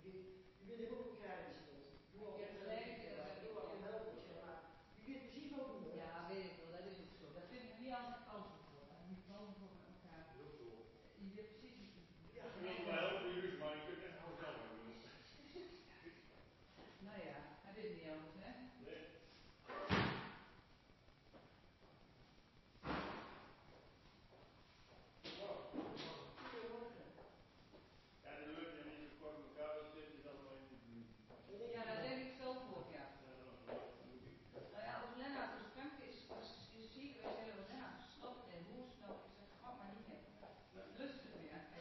Je bent ook een kruis. Je hebt gelijk, dat heel wat helpen, zeg maar. Je weet precies wat we doen. Ja, weet ik wel, dat is ook zo. Dat vind ik niet altijd antwoord voor. Dat moet gewoon voor elkaar. Heel zo. Je weet precies wat je doet. Ja, ik wil wel helpen jullie, maar je kunt echt gewoon zelf doen. Nou ja, hij weet niet anders, hè? Nee. Ja, de lucht en niet kort elkaar zitten, dan maar in de buurt. Ja, dat denk ik zelf ook, ja. Nou ja, als Lennart dus krank is ziek, wij zeggen, Lennart, stop en hoe snel? Ik zeg, ga maar niet meer. Dat lust het meer.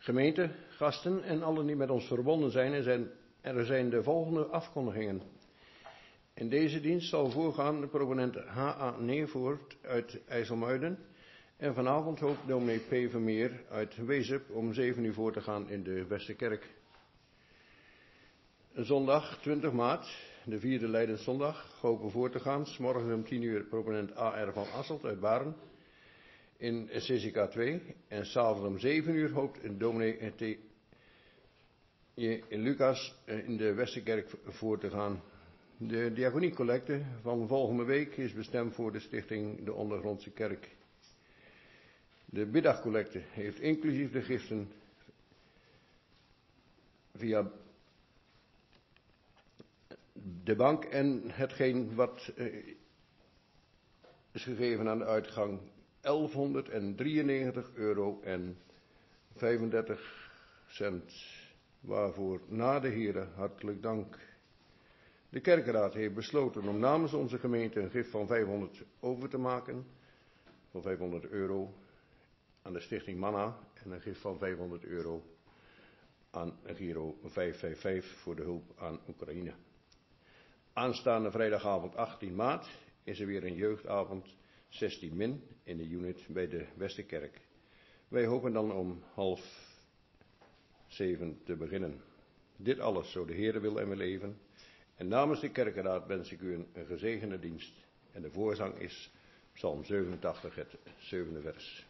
Gemeente, gasten en allen die met ons verbonden zijn, er zijn de volgende afkondigingen. In deze dienst zal voorgaan de proponent H.A. Neervoort uit IJsselmuiden. En vanavond hoopt dominee P. Vermeer uit Wezep om 7 uur voor te gaan in de Westerkerk. Zondag 20 maart, de 4e Lijdenszondag, hopen voor te gaan. 's Morgens om 10 uur proponent A.R. van Asselt uit Baren in CCK 2. En 's avonds om 7 uur hoopt dominee T. Lucas in de Westerkerk voor te gaan. De diaconiecollecte van volgende week is bestemd voor de stichting De Ondergrondse Kerk. De middagcollecte heeft inclusief de giften via de bank en hetgeen wat is gegeven aan de uitgang €1193,35. Waarvoor na de heren hartelijk dank. De kerkenraad heeft besloten om namens onze gemeente een gift van 500 over te maken, van €500 aan de stichting Manna en een gift van €500 aan Giro 555 voor de hulp aan Oekraïne. Aanstaande vrijdagavond 18 maart is er weer een jeugdavond 16 min in de unit bij de Westerkerk. Wij hopen dan om 6:30 te beginnen. Dit alles zo de Heere wil en we leven. En namens de kerkenraad wens ik u een gezegende dienst. En de voorzang is Psalm 87, het 7e vers.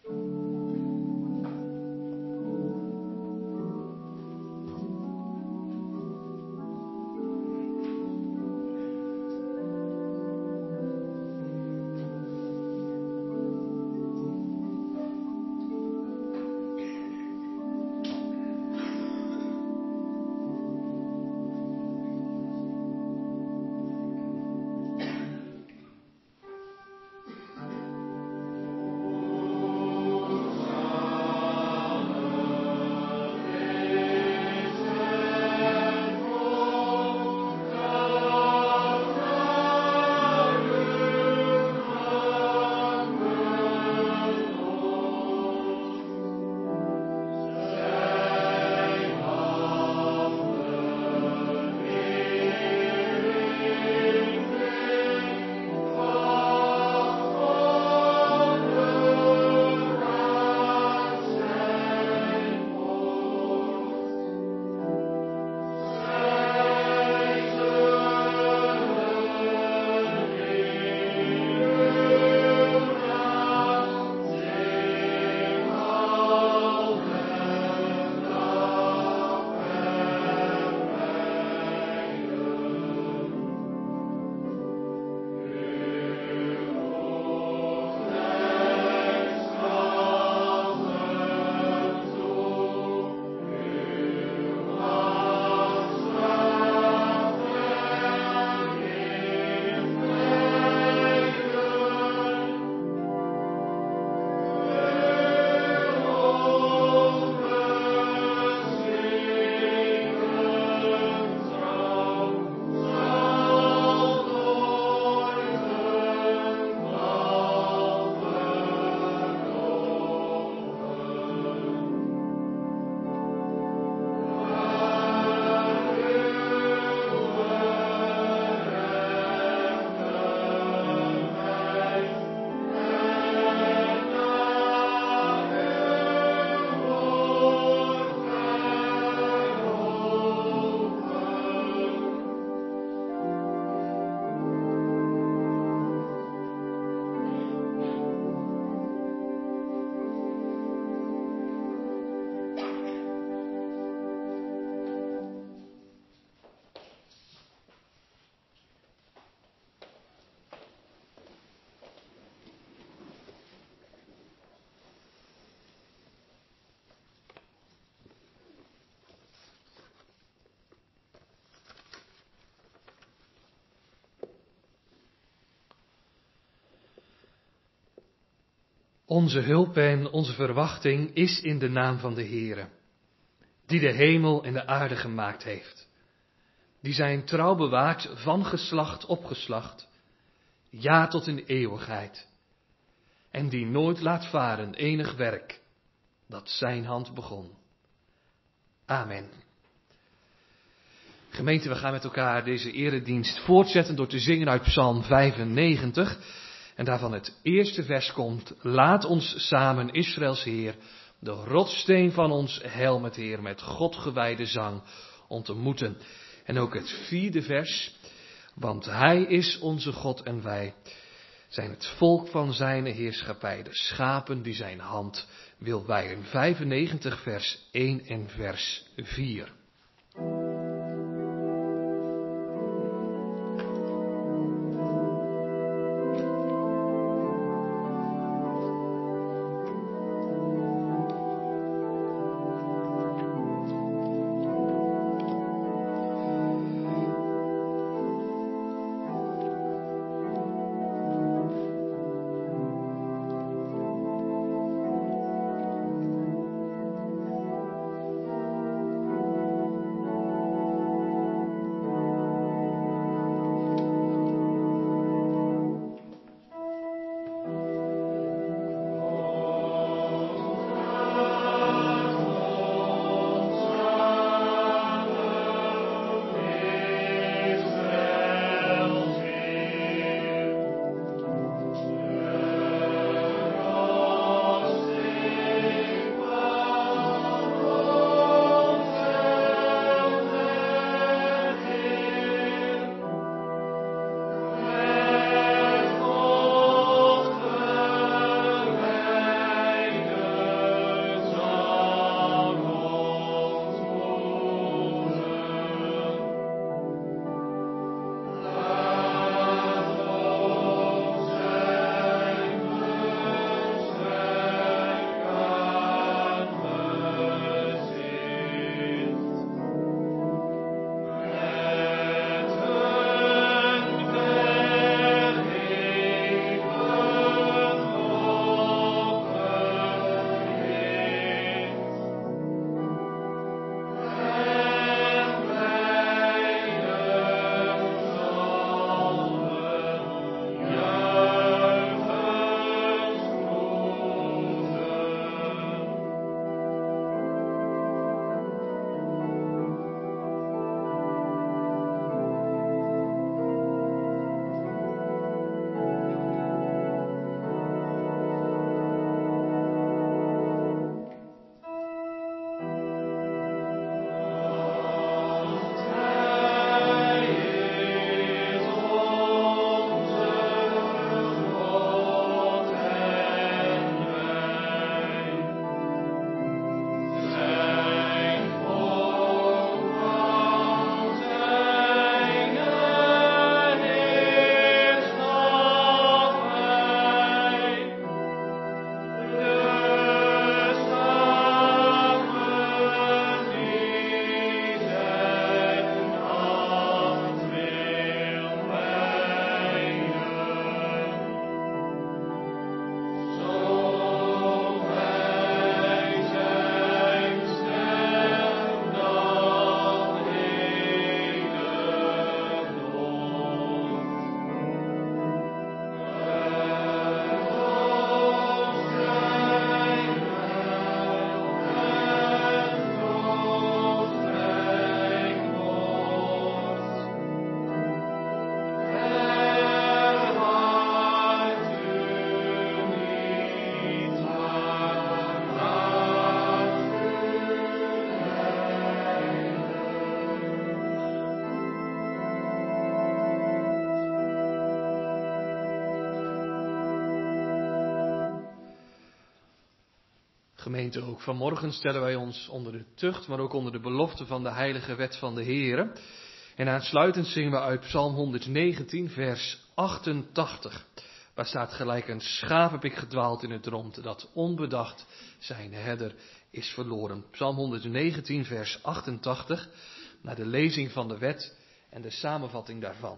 Onze hulp en onze verwachting is in de naam van de Heere, die de hemel en de aarde gemaakt heeft, die zijn trouw bewaart van geslacht op geslacht, ja tot in de eeuwigheid, en die nooit laat varen enig werk, dat zijn hand begon. Amen. Gemeente, we gaan met elkaar deze eredienst voortzetten door te zingen uit Psalm 95. En daarvan het eerste vers komt: laat ons samen, Israëls Heer, de rotssteen van ons heil met Heer, met God gewijde zang ontmoeten. En ook het vierde vers: want Hij is onze God en wij zijn het volk van zijn heerschappij, de schapen die zijn hand wil wijden. 95 vers 1 en vers 4. Gemeente, ook vanmorgen stellen wij ons onder de tucht, maar ook onder de belofte van de heilige wet van de Heere. En aansluitend zingen we uit Psalm 119, vers 88. Waar staat: gelijk een schaap heb ik gedwaald in het rond, dat onbedacht zijn herder is verloren. Psalm 119, vers 88, naar de lezing van de wet en de samenvatting daarvan.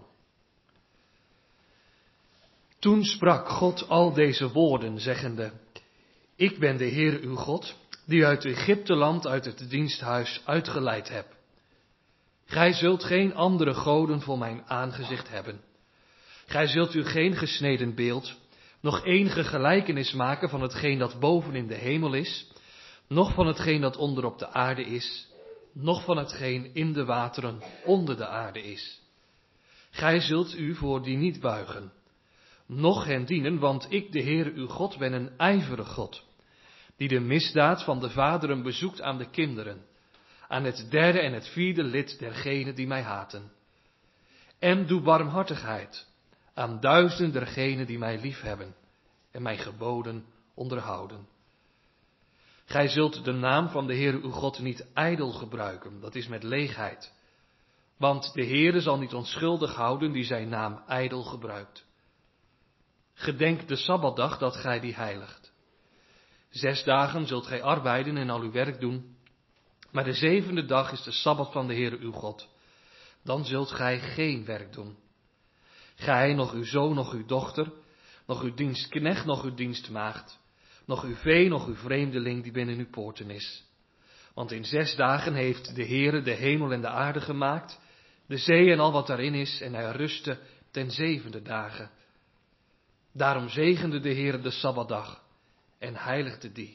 Toen sprak God al deze woorden, zeggende: ik ben de Heer uw God, die uit Egypteland, uit het diensthuis uitgeleid heb. Gij zult geen andere goden voor mijn aangezicht hebben. Gij zult u geen gesneden beeld, nog enige gelijkenis maken van hetgeen dat boven in de hemel is, noch van hetgeen dat onder op de aarde is, noch van hetgeen in de wateren onder de aarde is. Gij zult u voor die niet buigen, noch hen dienen, want ik, de Heere uw God, ben een ijverig God, die de misdaad van de vaderen bezoekt aan de kinderen, aan het derde en het vierde lid dergenen die mij haten. En doe barmhartigheid aan duizenden dergenen die mij liefhebben en mijn geboden onderhouden. Gij zult de naam van de Heere uw God niet ijdel gebruiken, dat is met leegheid. Want de Heere zal niet onschuldig houden die zijn naam ijdel gebruikt. Gedenk de Sabbatdag dat gij die heiligt. 6 dagen zult gij arbeiden en al uw werk doen, maar de 7e dag is de Sabbat van de Heere uw God. Dan zult gij geen werk doen. Gij, nog uw zoon, nog uw dochter, nog uw dienstknecht, nog uw dienstmaagd, nog uw vee, nog uw vreemdeling die binnen uw poorten is. Want in 6 dagen heeft de Heere de hemel en de aarde gemaakt, de zee en al wat daarin is, en hij rustte ten 7e dagen. Daarom zegende de Heere de Sabbatdag en heiligde die.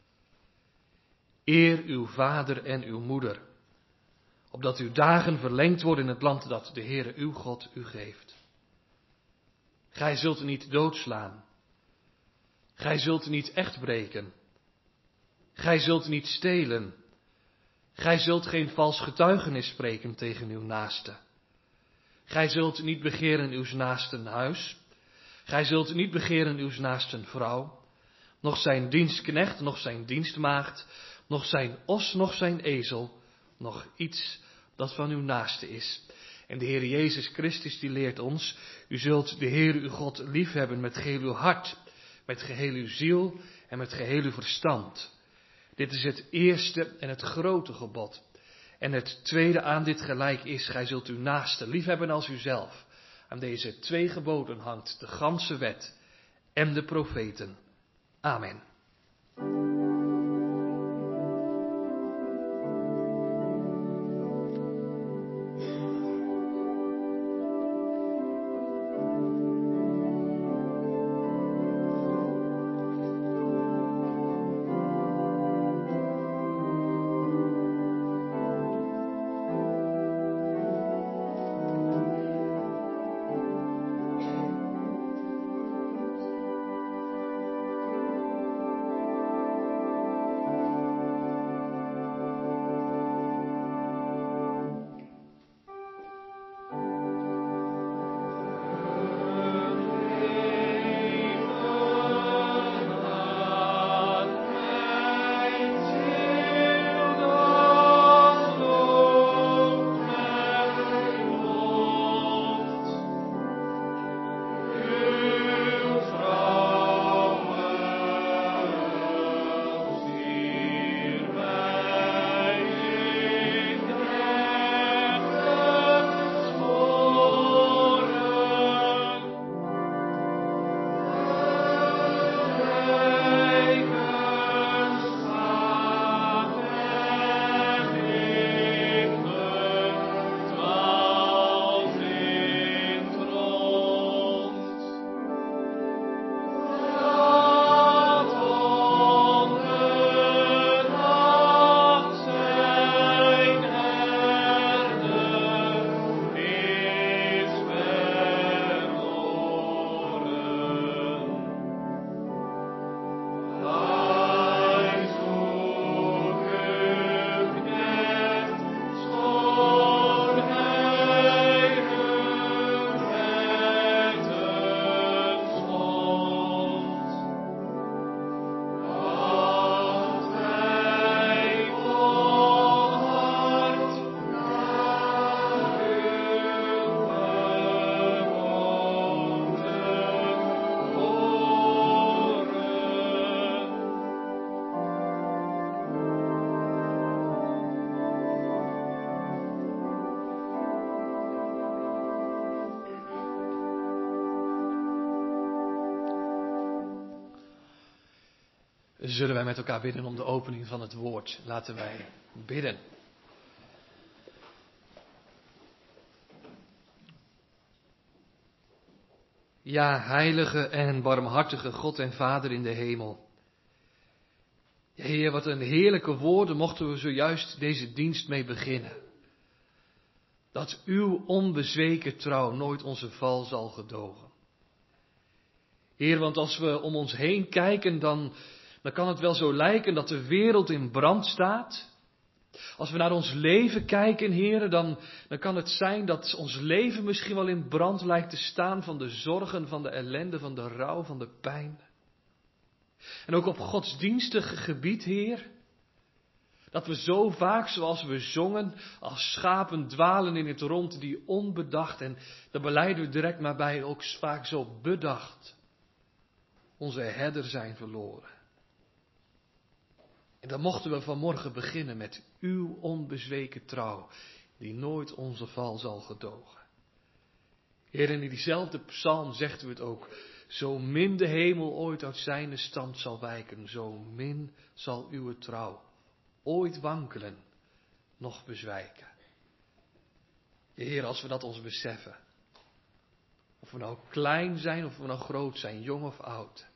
Eer uw vader en uw moeder, opdat uw dagen verlengd worden in het land dat de Heere uw God u geeft. Gij zult niet doodslaan. Gij zult niet echt breken. Gij zult niet stelen. Gij zult geen vals getuigenis spreken tegen uw naaste. Gij zult niet begeren uws naasten huis. Gij zult niet begeren uws naasten vrouw, noch zijn dienstknecht, noch zijn dienstmaagd, noch zijn os, noch zijn ezel, noch iets dat van uw naaste is. En de Heer Jezus Christus die leert ons, u zult de Heer uw God liefhebben met geheel uw hart, met geheel uw ziel en met geheel uw verstand. Dit is het eerste en het grote gebod. En het tweede aan dit gelijk is, gij zult uw naaste liefhebben als uzelf. Aan deze 2 geboden hangt de ganse wet en de profeten. Amen. Zullen wij met elkaar bidden om de opening van het woord? Laten wij bidden. Ja, heilige en barmhartige God en Vader in de hemel. Ja, Heer, wat een heerlijke woorden mochten we zojuist deze dienst mee beginnen. Dat uw onbezweken trouw nooit onze val zal gedogen. Heer, want als we om ons heen kijken, dan kan het wel zo lijken dat de wereld in brand staat. Als we naar ons leven kijken, Heer, dan kan het zijn dat ons leven misschien wel in brand lijkt te staan van de zorgen, van de ellende, van de rouw, van de pijn. En ook op godsdienstig gebied, Heer, dat we zo vaak, zoals we zongen, als schapen dwalen in het rond, die onbedacht, en daar belijden we direct maar bij, ook vaak zo bedacht, onze herder zijn verloren. En dan mochten we vanmorgen beginnen met uw onbezweken trouw, die nooit onze val zal gedogen. Heer, en in diezelfde psalm zegt u het ook, zo min de hemel ooit uit zijn stand zal wijken, zo min zal uw trouw ooit wankelen, nog bezwijken. Heer, als we dat ons beseffen, of we nou klein zijn, of we nou groot zijn, jong of oud,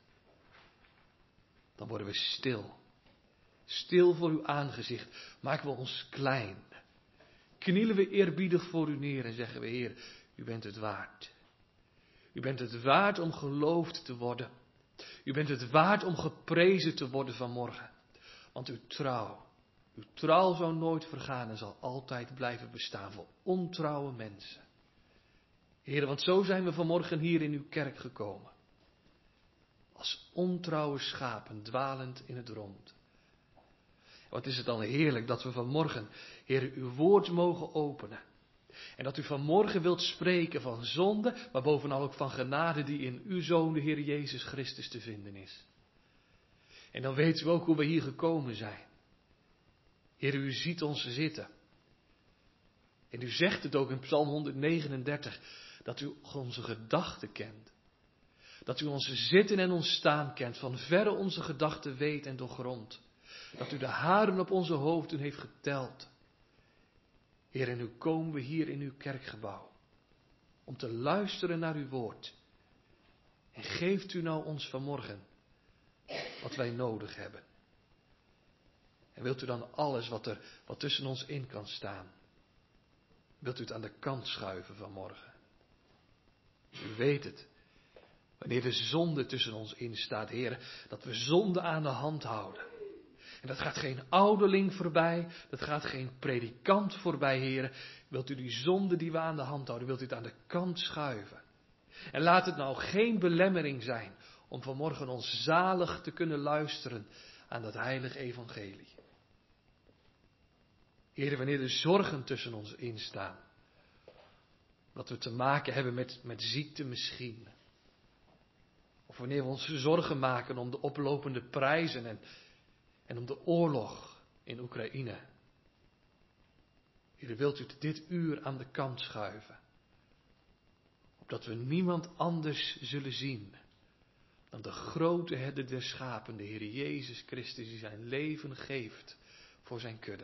dan worden we stil. Stil voor uw aangezicht, maken we ons klein. Knielen we eerbiedig voor u neer en zeggen we, Heer, u bent het waard. U bent het waard om geloofd te worden. U bent het waard om geprezen te worden vanmorgen. Want uw trouw zal nooit vergaan en zal altijd blijven bestaan voor ontrouwe mensen. Heer, want zo zijn we vanmorgen hier in uw kerk gekomen. Als ontrouwe schapen dwalend in het rond. Wat is het dan heerlijk dat we vanmorgen, Heer, uw woord mogen openen. En dat u vanmorgen wilt spreken van zonde, maar bovenal ook van genade die in uw Zoon, de Heer Jezus Christus, te vinden is. En dan weten we ook hoe we hier gekomen zijn. Heer, u ziet ons zitten. En u zegt het ook in Psalm 139, dat u onze gedachten kent. Dat u ons zitten en ons staan kent, van verre onze gedachten weet en doorgrondt. Dat u de haren op onze hoofden heeft geteld. Heer, en nu komen we hier in uw kerkgebouw. Om te luisteren naar uw woord. En geeft u nou ons vanmorgen wat wij nodig hebben. En wilt u dan alles wat tussen ons in kan staan. Wilt u het aan de kant schuiven vanmorgen. U weet het. Wanneer de zonde tussen ons in staat, Heer, dat we zonde aan de hand houden. En dat gaat geen ouderling voorbij, dat gaat geen predikant voorbij, Heer. Wilt u die zonde die we aan de hand houden, wilt u het aan de kant schuiven. En laat het nou geen belemmering zijn om vanmorgen ons zalig te kunnen luisteren aan dat heilige evangelie. Heer, wanneer de zorgen tussen ons instaan, dat we te maken hebben met ziekte misschien. Of wanneer we ons zorgen maken om de oplopende prijzen en om de oorlog in Oekraïne. Heer, wilt u dit uur aan de kant schuiven. Opdat we niemand anders zullen zien dan de grote herder der schapen, de Heer Jezus Christus, die zijn leven geeft voor zijn kudde.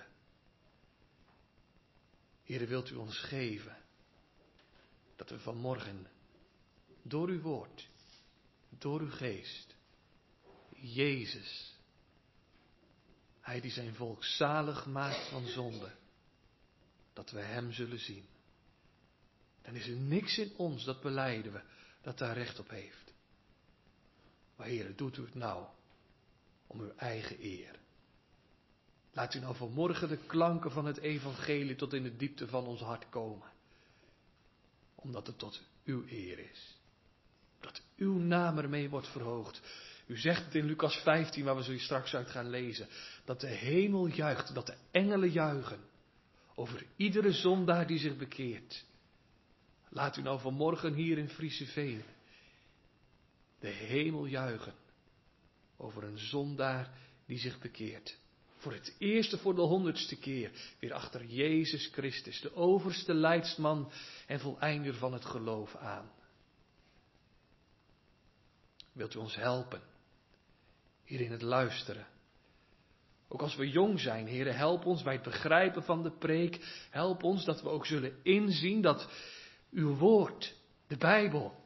Heer, wilt u ons geven dat we vanmorgen door uw woord, door uw geest, Jezus, hij die zijn volk zalig maakt van zonde, dat we hem zullen zien. Dan is er niks in ons, dat belijden we, dat daar recht op heeft. Maar Heer, doet u het nou om uw eigen eer. Laat u nou vanmorgen de klanken van het evangelie tot in de diepte van ons hart komen. Omdat het tot uw eer is. Dat uw naam ermee wordt verhoogd. U zegt het in Lucas 15, waar we zo straks uit gaan lezen. Dat de hemel juicht, dat de engelen juichen. Over iedere zondaar die zich bekeert. Laat u nou vanmorgen hier in Frieseveen de hemel juichen. Over een zondaar die zich bekeert. Voor het eerste, voor de 100ste keer. Weer achter Jezus Christus, de overste leidsman en voleinder van het geloof aan. Wilt u ons helpen? Hier in het luisteren. Ook als we jong zijn, Heere, help ons bij het begrijpen van de preek. Help ons dat we ook zullen inzien dat uw woord, de Bijbel,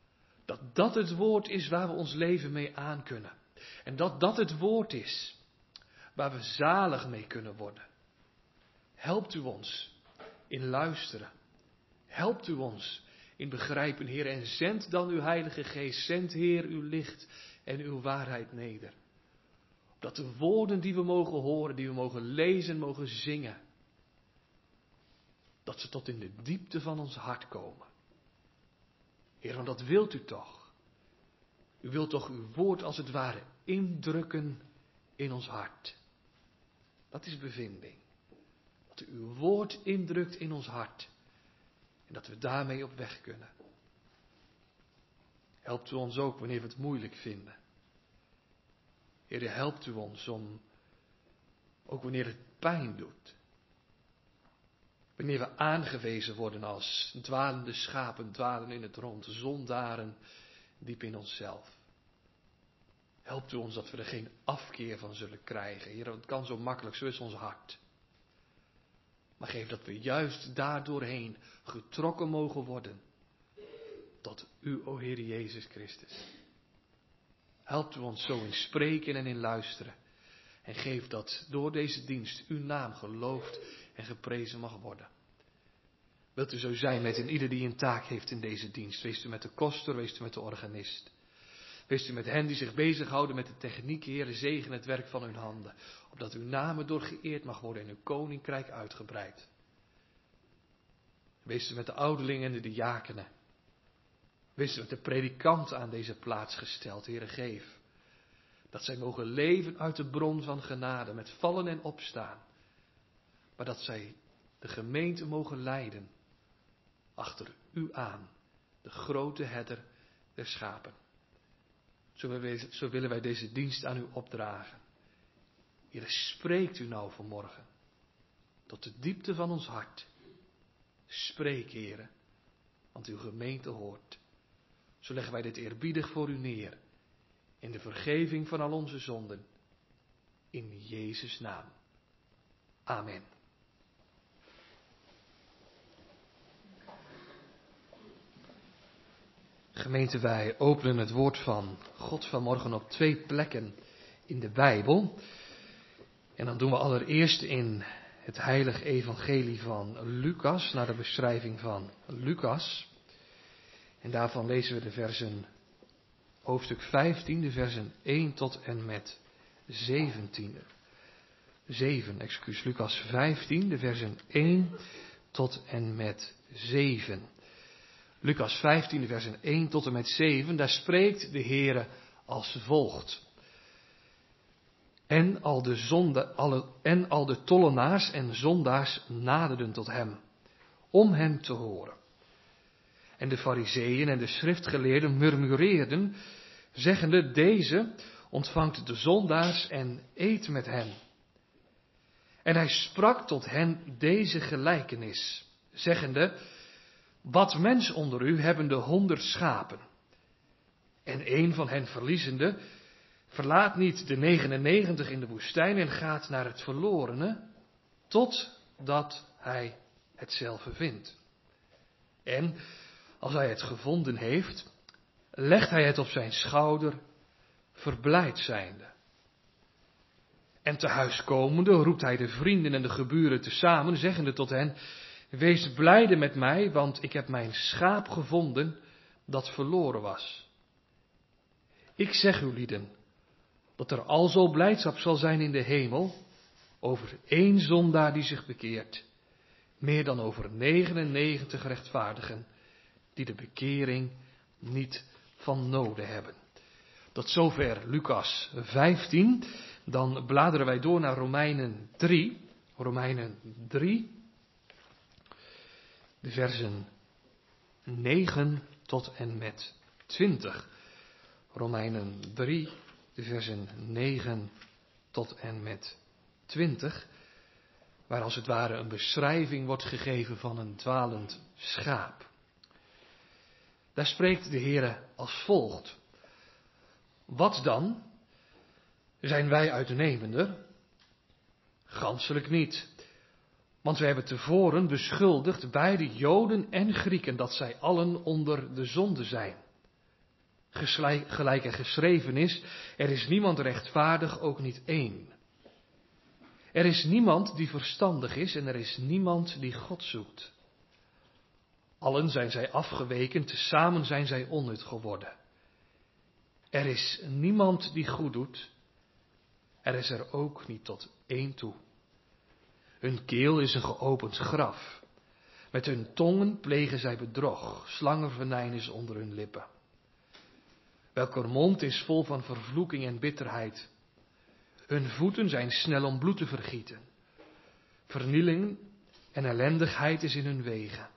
dat het woord is waar we ons leven mee aan kunnen. En dat het woord is waar we zalig mee kunnen worden. Helpt u ons in luisteren. Helpt u ons in begrijpen, Heer, en zend dan uw Heilige Geest. Zend, Heer, uw licht en uw waarheid neder. Dat de woorden die we mogen horen, die we mogen lezen, mogen zingen, dat ze tot in de diepte van ons hart komen. Heer, want dat wilt u toch. U wilt toch uw woord als het ware indrukken in ons hart. Dat is bevinding. Dat u uw woord indrukt in ons hart. En dat we daarmee op weg kunnen. Helpt u ons ook wanneer we het moeilijk vinden. Heer, helpt u ons om, ook wanneer het pijn doet. Wanneer we aangewezen worden als dwalende schapen, dwalen in het rond, zondaren diep in onszelf. Helpt u ons dat we er geen afkeer van zullen krijgen. Heer, het kan zo makkelijk, zo is ons hart. Maar geef dat we juist daardoorheen getrokken mogen worden tot u, o Heer Jezus Christus. Helpt u ons zo in spreken en in luisteren. En geef dat door deze dienst uw naam geloofd en geprezen mag worden. Wilt u zo zijn met ieder die een taak heeft in deze dienst. Wees u met de koster, wees u met de organist. Wees u met hen die zich bezighouden met de techniek, Heer, zegen het werk van hun handen. Opdat uw naam door geëerd mag worden en uw koninkrijk uitgebreid. Wees u met de ouderlingen en de diakenen. Wees u met de predikanten aan deze plaats gesteld, Heere, geef. Dat zij mogen leven uit de bron van genade, met vallen en opstaan. Maar dat zij de gemeente mogen leiden, achter u aan, de grote herder der schapen. Zo willen wij deze dienst aan u opdragen. Heere, spreekt u nou vanmorgen, tot de diepte van ons hart. Spreek, Heere, want uw gemeente hoort. Zo leggen wij dit eerbiedig voor u neer, in de vergeving van al onze zonden, in Jezus' naam. Amen. Gemeente, wij openen het woord van God vanmorgen op 2 plekken in de Bijbel. En dan doen we allereerst in het heilige evangelie van Lucas, naar de beschrijving van Lucas. En daarvan lezen we de versen, hoofdstuk 15, de versen 1 tot en met 17. Lucas 15, de versen 1 tot en met 7. Lucas 15, de versen 1 tot en met 7, daar spreekt de Heere als volgt. En al de tollenaars en zondaars naderden tot hem, om hem te horen. En de farizeeën en de schriftgeleerden murmureerden, zeggende, deze ontvangt de zondaars en eet met hen. En hij sprak tot hen deze gelijkenis, zeggende, wat mens onder u hebben de 100 schapen, en een van hen verliezende, verlaat niet de 99 in de woestijn en gaat naar het verlorene, totdat hij hetzelfde vindt. En als hij het gevonden heeft, legt hij het op zijn schouder, verblijd zijnde. En te huis komende roept hij de vrienden en de geburen tezamen, zeggende tot hen, wees blijde met mij, want ik heb mijn schaap gevonden dat verloren was. Ik zeg u lieden, dat er alzo blijdschap zal zijn in de hemel over 1 zondaar die zich bekeert, meer dan over 99 rechtvaardigen die de bekering niet van noden hebben. Tot zover Lucas 15. Dan bladeren wij door naar Romeinen 3. Romeinen 3. De versen 9 tot en met 20. Romeinen 3, de versen 9 tot en met 20. Waar als het ware een beschrijving wordt gegeven van een dwalend schaap. Daar spreekt de Heere als volgt. Wat dan? Zijn wij uitnemender? Ganselijk niet. Want wij hebben tevoren beschuldigd beide Joden en Grieken dat zij allen onder de zonde zijn. Gelijk er geschreven is, er is niemand rechtvaardig, ook niet één. Er is niemand die verstandig is en er is niemand die God zoekt. Allen zijn zij afgeweken, tezamen zijn zij onnut geworden. Er is niemand die goed doet, er is er ook niet tot één toe. Hun keel is een geopend graf. Met hun tongen plegen zij bedrog, slangenvenijn is onder hun lippen. Welker mond is vol van vervloeking en bitterheid. Hun voeten zijn snel om bloed te vergieten. Vernieling en ellendigheid is in hun wegen.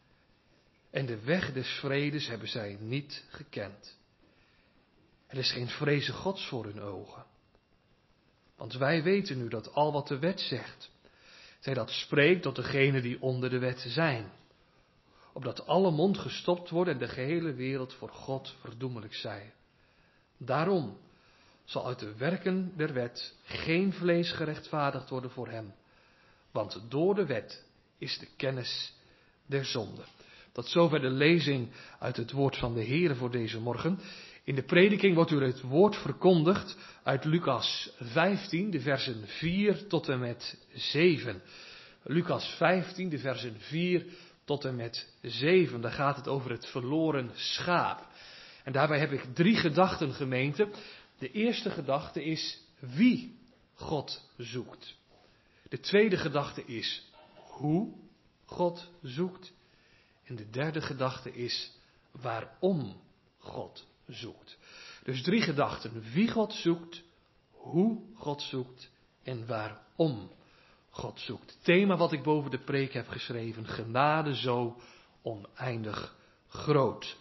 En de weg des vredes hebben zij niet gekend. Er is geen vrezen Gods voor hun ogen. Want wij weten nu dat al wat de wet zegt, zij dat spreekt tot degenen die onder de wet zijn. Opdat alle mond gestopt wordt en de gehele wereld voor God verdoemelijk zij. Daarom zal uit de werken der wet geen vlees gerechtvaardigd worden voor hem. Want door de wet is de kennis der zonde. Tot zover de lezing uit het woord van de Heere voor deze morgen. In de prediking wordt u het woord verkondigd uit Lucas 15, de versen 4 tot en met 7. Lucas 15, de versen 4 tot en met 7. Daar gaat het over het verloren schaap. En daarbij heb ik 3 gedachten, gemeente. De eerste gedachte is wie God zoekt. De tweede gedachte is hoe God zoekt. En de derde gedachte is waarom God zoekt. Dus 3 gedachten. Wie God zoekt, hoe God zoekt en waarom God zoekt. Thema wat ik boven de preek heb geschreven. Genade zo oneindig groot.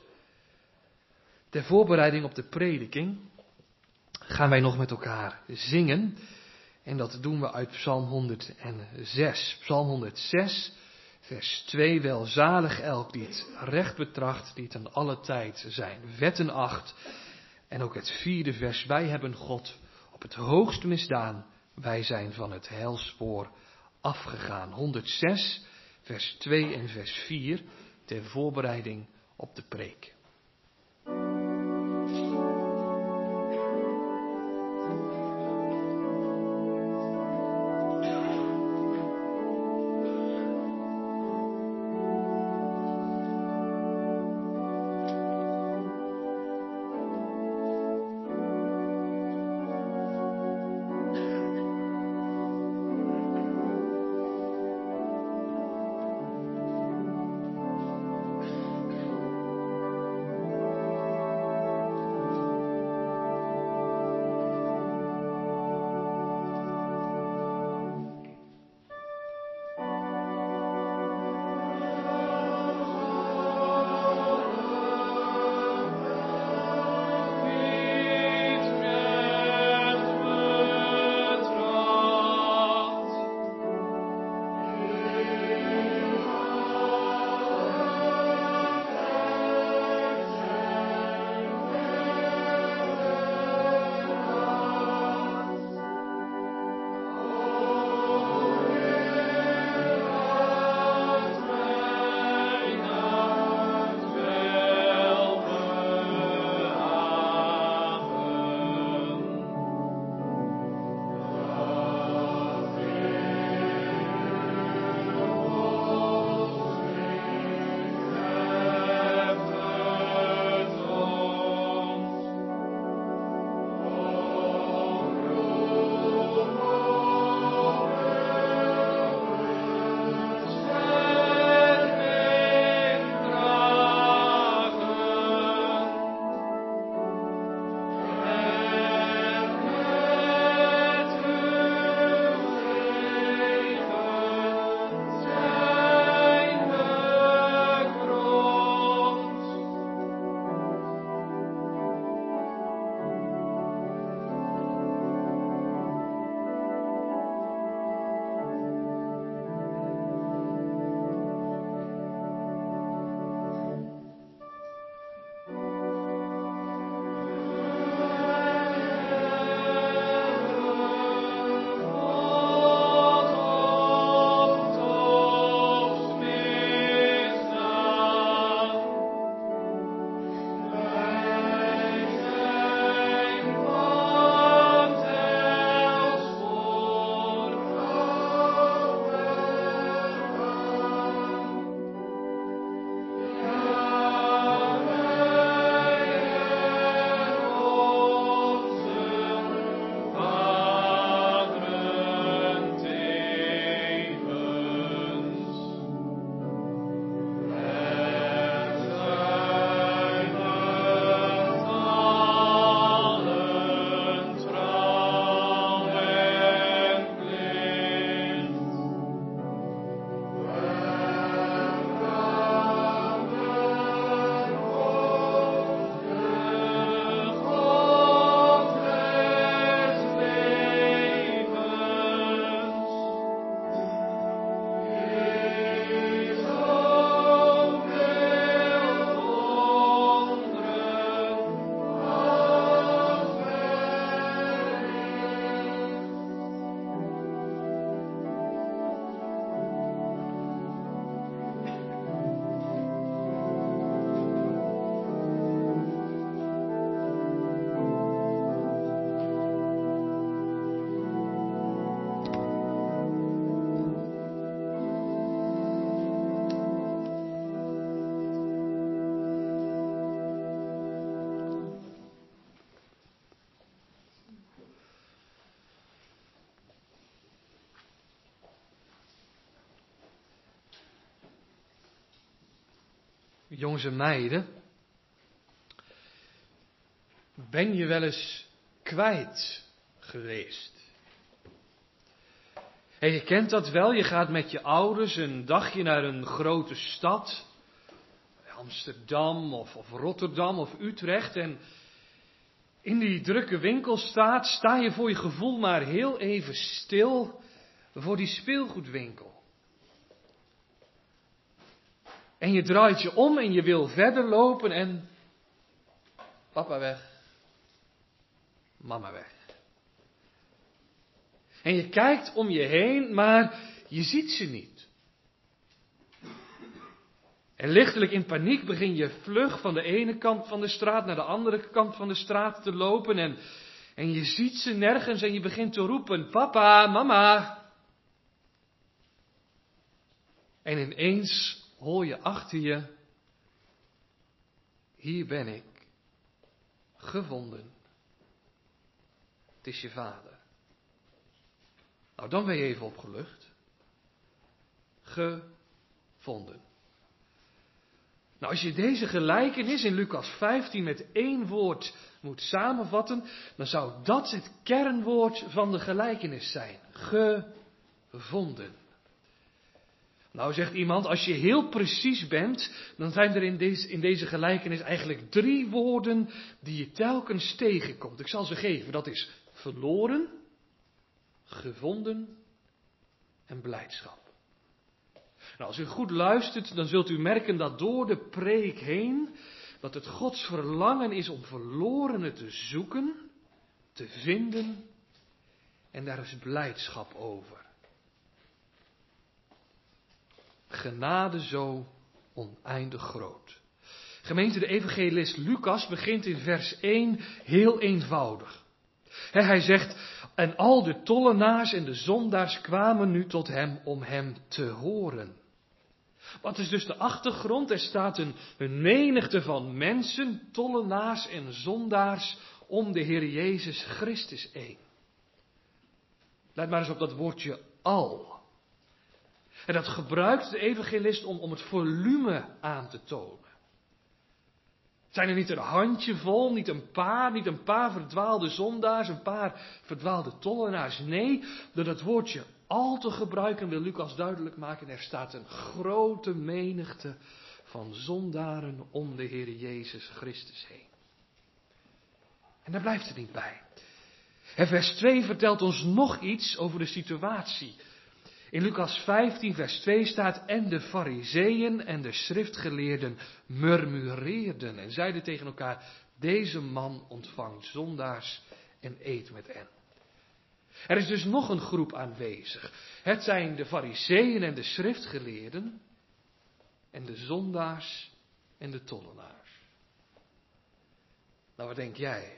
Ter voorbereiding op de prediking gaan wij nog met elkaar zingen. En dat doen we uit Psalm 106. Psalm 106, vers 2. Welzalig elk die het recht betracht, die het aan alle tijd zijn wetten acht. En ook het 4e vers. Wij hebben God op het hoogst misdaan. Wij zijn van het heilspoor afgegaan. 106, vers 2 en vers 4. Ter voorbereiding op de preek. jongens en meiden, ben je wel eens kwijt geweest? En je kent dat wel, je gaat met je ouders een dagje naar een grote stad, Amsterdam of Rotterdam of Utrecht, en in die drukke winkelstraat sta je voor je gevoel maar heel even stil voor die speelgoedwinkel. En je draait je om en je wil verder lopen en papa weg, mama weg. En je kijkt om je heen, maar je ziet ze niet. En lichtelijk in paniek begin je vlug van de ene kant van de straat naar de andere kant van de straat te lopen. En je ziet ze nergens en je begint te roepen, papa, mama. En ineens hoor je achter je, hier ben ik, gevonden. Het is je vader. Nou, dan ben je even opgelucht. Gevonden. Nou, als je deze gelijkenis in Lucas 15 met 1 woord moet samenvatten, dan zou dat het kernwoord van de gelijkenis zijn. Gevonden. Nou, zegt iemand, als je heel precies bent, dan zijn er in deze gelijkenis eigenlijk 3 woorden die je telkens tegenkomt. Ik zal ze geven. Dat is verloren, gevonden en blijdschap. Nou, als u goed luistert, dan zult u merken dat door de preek heen, dat het Gods verlangen is om verlorenen te zoeken, te vinden, en daar is blijdschap over. Genade zo oneindig groot. Gemeente, de evangelist Lucas begint in vers 1 heel eenvoudig. Hij zegt, en al de tollenaars en de zondaars kwamen nu tot hem om hem te horen. Wat is dus de achtergrond? Er staat een menigte van mensen, tollenaars en zondaars, om de Heer Jezus Christus heen. Let maar eens op dat woordje al. En dat gebruikt de evangelist om het volume aan te tonen. Zijn er niet een handjevol, niet een paar verdwaalde zondaars, een paar verdwaalde tollenaars? Nee, door dat woordje al te gebruiken wil Lucas duidelijk maken, er staat een grote menigte van zondaren om de Heer Jezus Christus heen. En daar blijft het niet bij. En vers 2 vertelt ons nog iets over de situatie. In Lucas 15 vers 2 staat, en de farizeeën en de schriftgeleerden murmureerden en zeiden tegen elkaar, deze man ontvangt zondaars en eet met hen. Er is dus nog een groep aanwezig. Het zijn de farizeeën en de schriftgeleerden en de zondaars en de tollenaars. Nou, wat denk jij?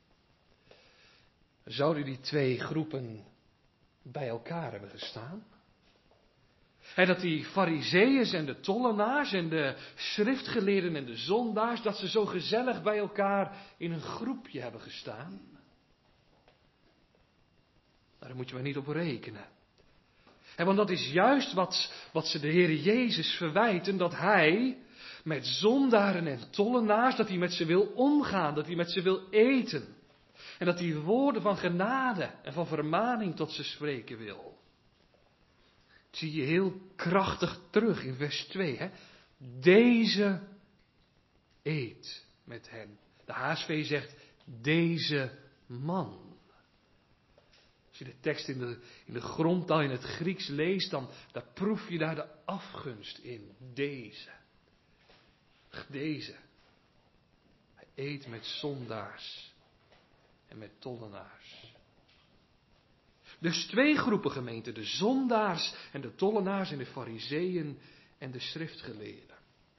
Zouden die 2 groepen bij elkaar hebben gestaan? En dat die farizeeën en de tollenaars en de schriftgeleerden en de zondaars, dat ze zo gezellig bij elkaar in een groepje hebben gestaan? Daar moet je maar niet op rekenen. Want dat is juist wat ze de Heer Jezus verwijten, dat Hij met zondaren en tollenaars, dat Hij met ze wil omgaan, dat Hij met ze wil eten. En dat Hij woorden van genade en van vermaning tot ze spreken wil. Dat zie je heel krachtig terug in vers 2. Hè? Deze eet met hen. De HSV zegt, deze man. Als je de tekst in de grondtaal in het Grieks leest, dan proef je daar de afgunst in. Deze. Hij eet met zondaars en met tollenaars. Dus 2 groepen gemeenten, de zondaars en de tollenaars en de farizeeën en de schriftgeleerden.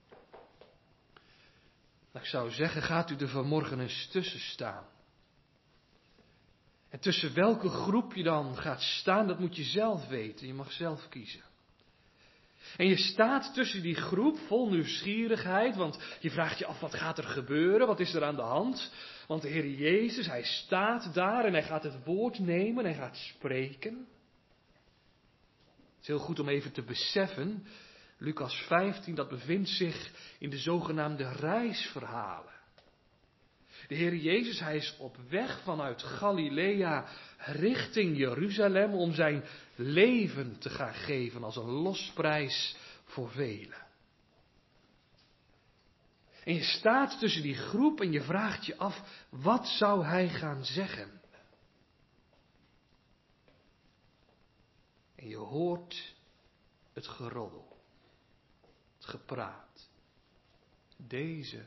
Nou, ik zou zeggen, gaat u er vanmorgen eens tussen staan. En tussen welke groep je dan gaat staan, dat moet je zelf weten. Je mag zelf kiezen. En je staat tussen die groep vol nieuwsgierigheid, want je vraagt je af, wat gaat er gebeuren? Wat is er aan de hand? Want de Heer Jezus, Hij staat daar en Hij gaat het woord nemen, Hij gaat spreken. Het is heel goed om even te beseffen Lucas 15, dat bevindt zich in de zogenaamde reisverhalen. De Heer Jezus, hij is op weg vanuit Galilea richting Jeruzalem om zijn leven te gaan geven als een losprijs voor velen. En je staat tussen die groep en je vraagt je af, wat zou hij gaan zeggen? En je hoort het geroddel, het gepraat. Deze,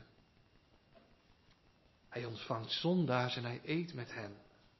hij ontvangt zondaars en hij eet met hen.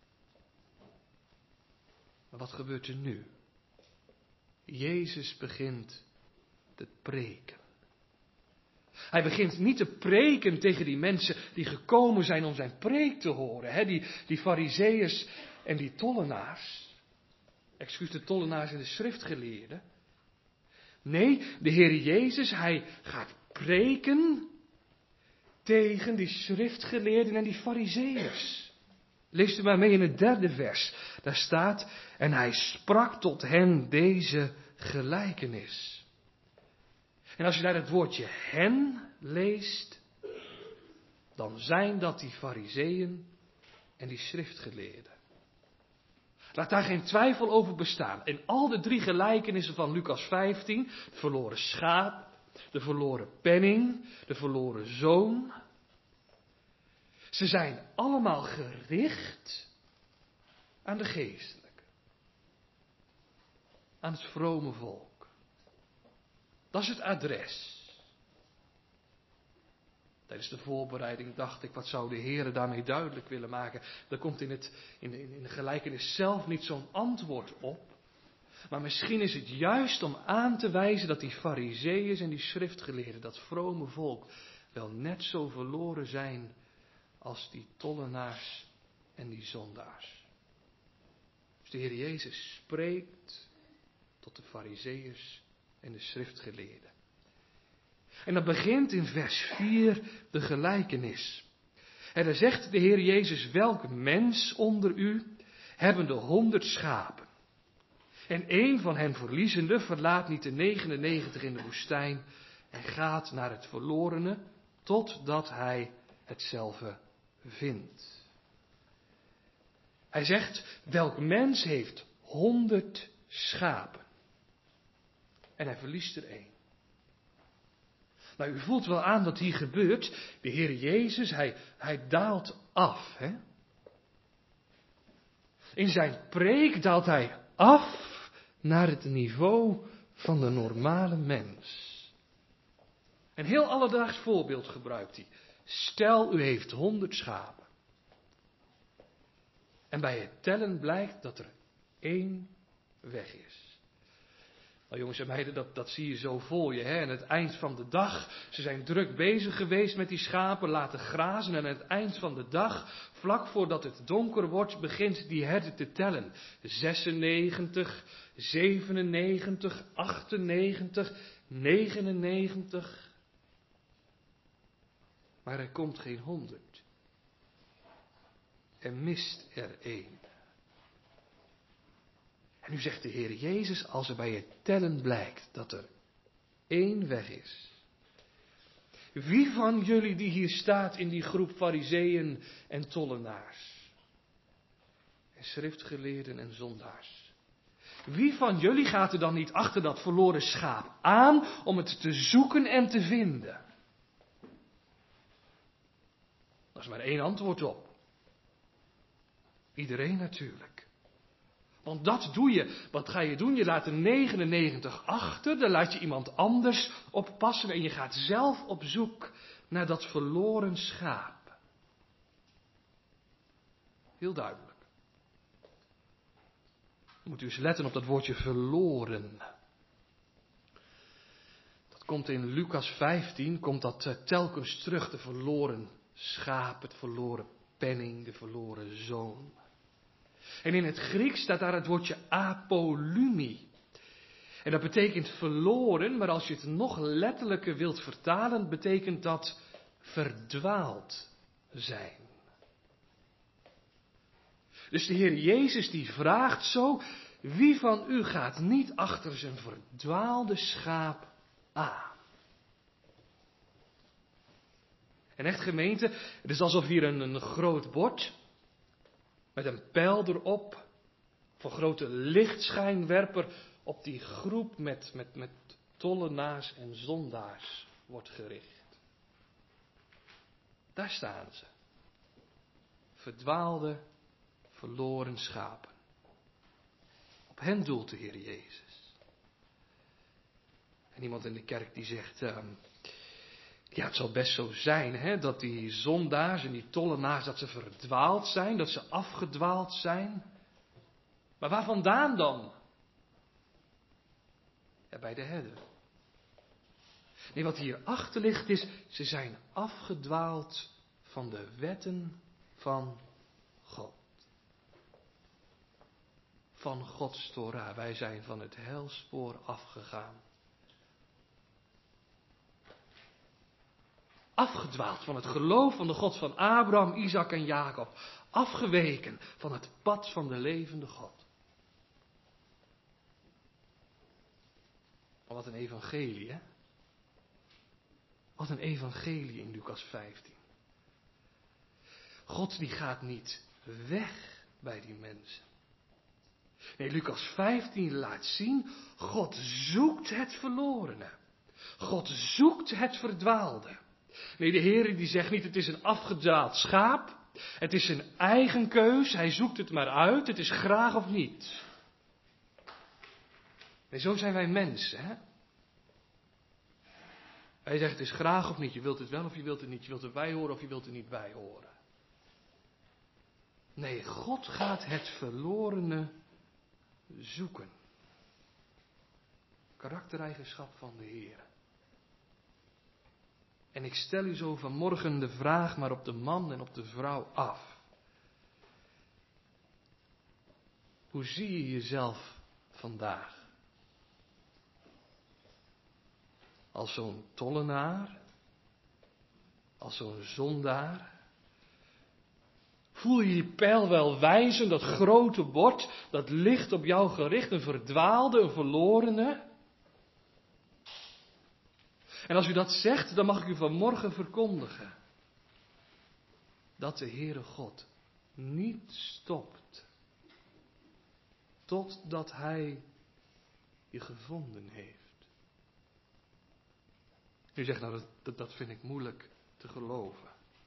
Maar wat gebeurt er nu? Jezus begint te preken. Hij begint niet te preken tegen die mensen die gekomen zijn om zijn preek te horen. Die farizeeërs en die tollenaars. Excuus, de tollenaars en de schriftgeleerden. Nee, de Heer Jezus, hij gaat preken tegen die schriftgeleerden en die farizeeërs. Leest u maar mee in het 3e vers. Daar staat, en hij sprak tot hen deze gelijkenis. En als je daar het woordje hen leest, dan zijn dat die farizeeën en die schriftgeleerden. Laat daar geen twijfel over bestaan. In al de 3 gelijkenissen van Lucas 15, het verloren schaap, de verloren penning, de verloren zoon. Ze zijn allemaal gericht aan de geestelijke, aan het vrome volk. Dat is het adres. Tijdens de voorbereiding dacht ik, wat zou de Heer daarmee duidelijk willen maken? Er komt in de gelijkenis zelf niet zo'n antwoord op. Maar misschien is het juist om aan te wijzen dat die farizeeërs en die schriftgeleerden, dat vrome volk, wel net zo verloren zijn als die tollenaars en die zondaars. Dus de Heer Jezus spreekt tot de farizeeërs en de schriftgeleerden. En dat begint in vers 4 de gelijkenis. En daar zegt de Heer Jezus, welk mens onder u hebben de 100 schapen? En 1 van hen verliezende verlaat niet de 99 in de woestijn en gaat naar het verlorene totdat hij hetzelfde vindt. Hij zegt, welk mens heeft 100 schapen? En hij verliest er 1. Nou, u voelt wel aan wat hier gebeurt. De Heer Jezus, hij daalt af. Hè? In zijn preek daalt hij af naar het niveau van de normale mens. Een heel alledaags voorbeeld gebruikt hij. Stel, u heeft 100 schapen. En bij het tellen blijkt dat er 1 weg is. Nou jongens en meiden, dat zie je zo voor je. Hè? En het eind van de dag, ze zijn druk bezig geweest met die schapen, laten grazen. En aan het eind van de dag, vlak voordat het donker wordt, begint die herder te tellen. 96, 97, 98, 99. Maar er komt geen 100. Er mist er 1. En nu zegt de Heer Jezus, als er bij het tellen blijkt dat er 1 weg is. Wie van jullie die hier staat in die groep farizeeën en tollenaars? En schriftgeleerden en zondaars. Wie van jullie gaat er dan niet achter dat verloren schaap aan om het te zoeken en te vinden? Daar is maar 1 antwoord op. Iedereen natuurlijk. Want dat doe je. Wat ga je doen? Je laat de 99 achter. Dan laat je iemand anders oppassen. En je gaat zelf op zoek naar dat verloren schaap. Heel duidelijk. Moet u eens letten op dat woordje verloren. Dat komt in Lucas 15. Komt dat telkens terug. De verloren schaap. Het verloren penning. De verloren zoon. En in het Grieks staat daar het woordje apolumi. En dat betekent verloren, maar als je het nog letterlijker wilt vertalen, betekent dat verdwaald zijn. Dus de Heer Jezus die vraagt zo, wie van u gaat niet achter zijn verdwaalde schaap aan. En echt gemeente, het is alsof hier een groot bord met een pijl erop, van grote lichtschijnwerper op die groep met tollenaars en zondaars wordt gericht. Daar staan ze. Verdwaalde, verloren schapen. Op hen doelt de Heer Jezus. En iemand in de kerk die zegt, ja, het zal best zo zijn, hè, dat die zondaars en die tollenaars, dat ze verdwaald zijn, dat ze afgedwaald zijn. Maar waar vandaan dan? Ja, bij de herder. Nee, wat hierachter ligt is, ze zijn afgedwaald van de wetten van God. Van Gods Torah. Wij zijn van het heilspoor afgegaan. Afgedwaald van het geloof van de God van Abraham, Isaac en Jacob. Afgeweken van het pad van de levende God. Maar wat een evangelie, hè? Wat een evangelie in Lucas 15. God die gaat niet weg bij die mensen. Nee, Lucas 15 laat zien, God zoekt het verlorene. God zoekt het verdwaalde. Nee, de Heer die zegt niet, het is een afgedwaald schaap. Het is zijn eigen keus, hij zoekt het maar uit, het is graag of niet. Nee, zo zijn wij mensen, hè. Hij zegt, het is graag of niet, je wilt het wel of je wilt het niet. Je wilt er bij horen of je wilt er niet bij horen. Nee, God gaat het verlorene zoeken. Karaktereigenschap van de Heer. En ik stel u zo vanmorgen de vraag maar op de man en op de vrouw af. Hoe zie je jezelf vandaag? Als zo'n tollenaar? Als zo'n zondaar? Voel je die pijl wel wijzen, dat grote bord, dat ligt op jou gericht, een verdwaalde, een verlorene? En als u dat zegt, dan mag ik u vanmorgen verkondigen dat de Heere God niet stopt totdat Hij je gevonden heeft. U zegt nou, dat vind ik moeilijk te geloven.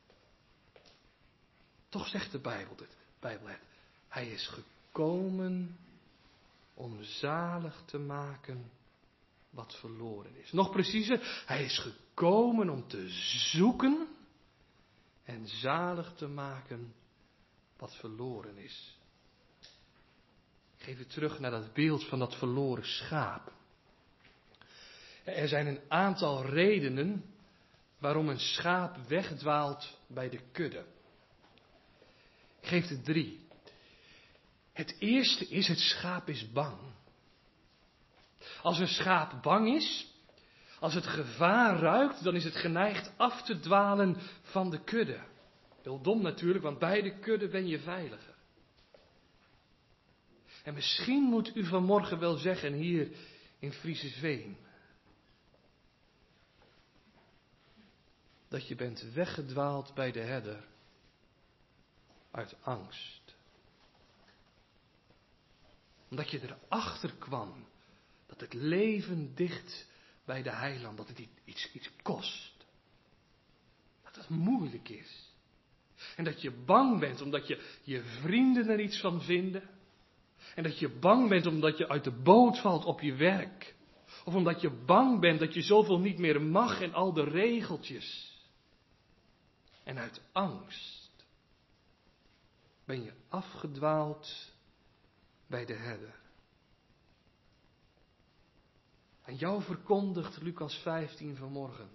Toch zegt de Bijbel het. Hij is gekomen om zalig te maken wat verloren is. Nog preciezer, hij is gekomen om te zoeken en zalig te maken wat verloren is. Ik geef u terug naar dat beeld van dat verloren schaap. Er zijn een aantal redenen waarom een schaap wegdwaalt bij de kudde. Ik geef er 3. Het eerste is, het schaap is bang. Als een schaap bang is, als het gevaar ruikt, dan is het geneigd af te dwalen van de kudde. Heel dom natuurlijk, want bij de kudde ben je veiliger. En misschien moet u vanmorgen wel zeggen hier in Frieseveen, dat je bent weggedwaald bij de herder uit angst. Omdat je erachter kwam dat het leven dicht bij de heiland, dat het iets kost. Dat het moeilijk is. En dat je bang bent omdat je vrienden er iets van vinden. En dat je bang bent omdat je uit de boot valt op je werk. Of omdat je bang bent dat je zoveel niet meer mag en al de regeltjes. En uit angst ben je afgedwaald bij de herder. En jou verkondigt Lucas 15 vanmorgen.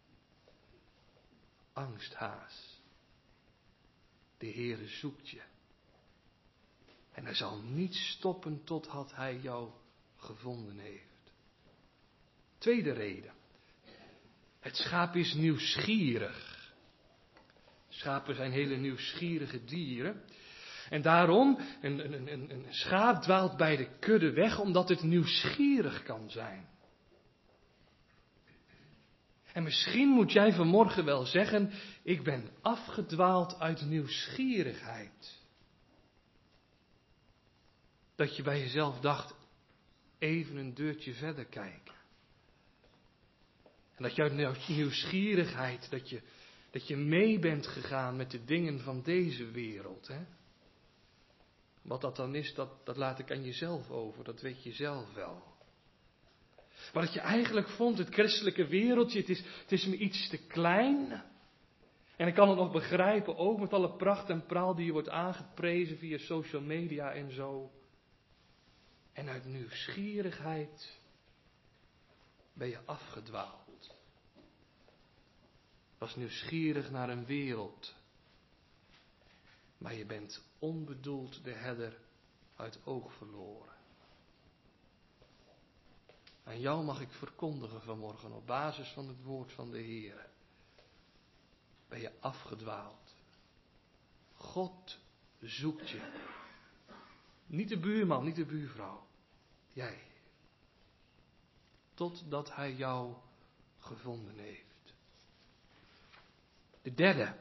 Angsthaas. De Heere zoekt je. En hij zal niet stoppen totdat hij jou gevonden heeft. Tweede reden. Het schaap is nieuwsgierig. Schapen zijn hele nieuwsgierige dieren. En daarom, een schaap dwaalt bij de kudde weg omdat het nieuwsgierig kan zijn. En misschien moet jij vanmorgen wel zeggen, ik ben afgedwaald uit nieuwsgierigheid. Dat je bij jezelf dacht, even een deurtje verder kijken. En dat je uit nieuwsgierigheid, dat je mee bent gegaan met de dingen van deze wereld. Hè? Wat dat dan is, dat laat ik aan jezelf over, dat weet je zelf wel. Maar dat je eigenlijk vond, het christelijke wereldje, het is me iets te klein. En ik kan het nog begrijpen, ook met alle pracht en praal die je wordt aangeprezen via social media en zo. En uit nieuwsgierigheid ben je afgedwaald. Was nieuwsgierig naar een wereld. Maar je bent onbedoeld de herder uit oog verloren. Aan jou mag ik verkondigen vanmorgen op basis van het woord van de Heer. Ben je afgedwaald. God zoekt je. Niet de buurman, niet de buurvrouw. Jij. Totdat hij jou gevonden heeft. De derde.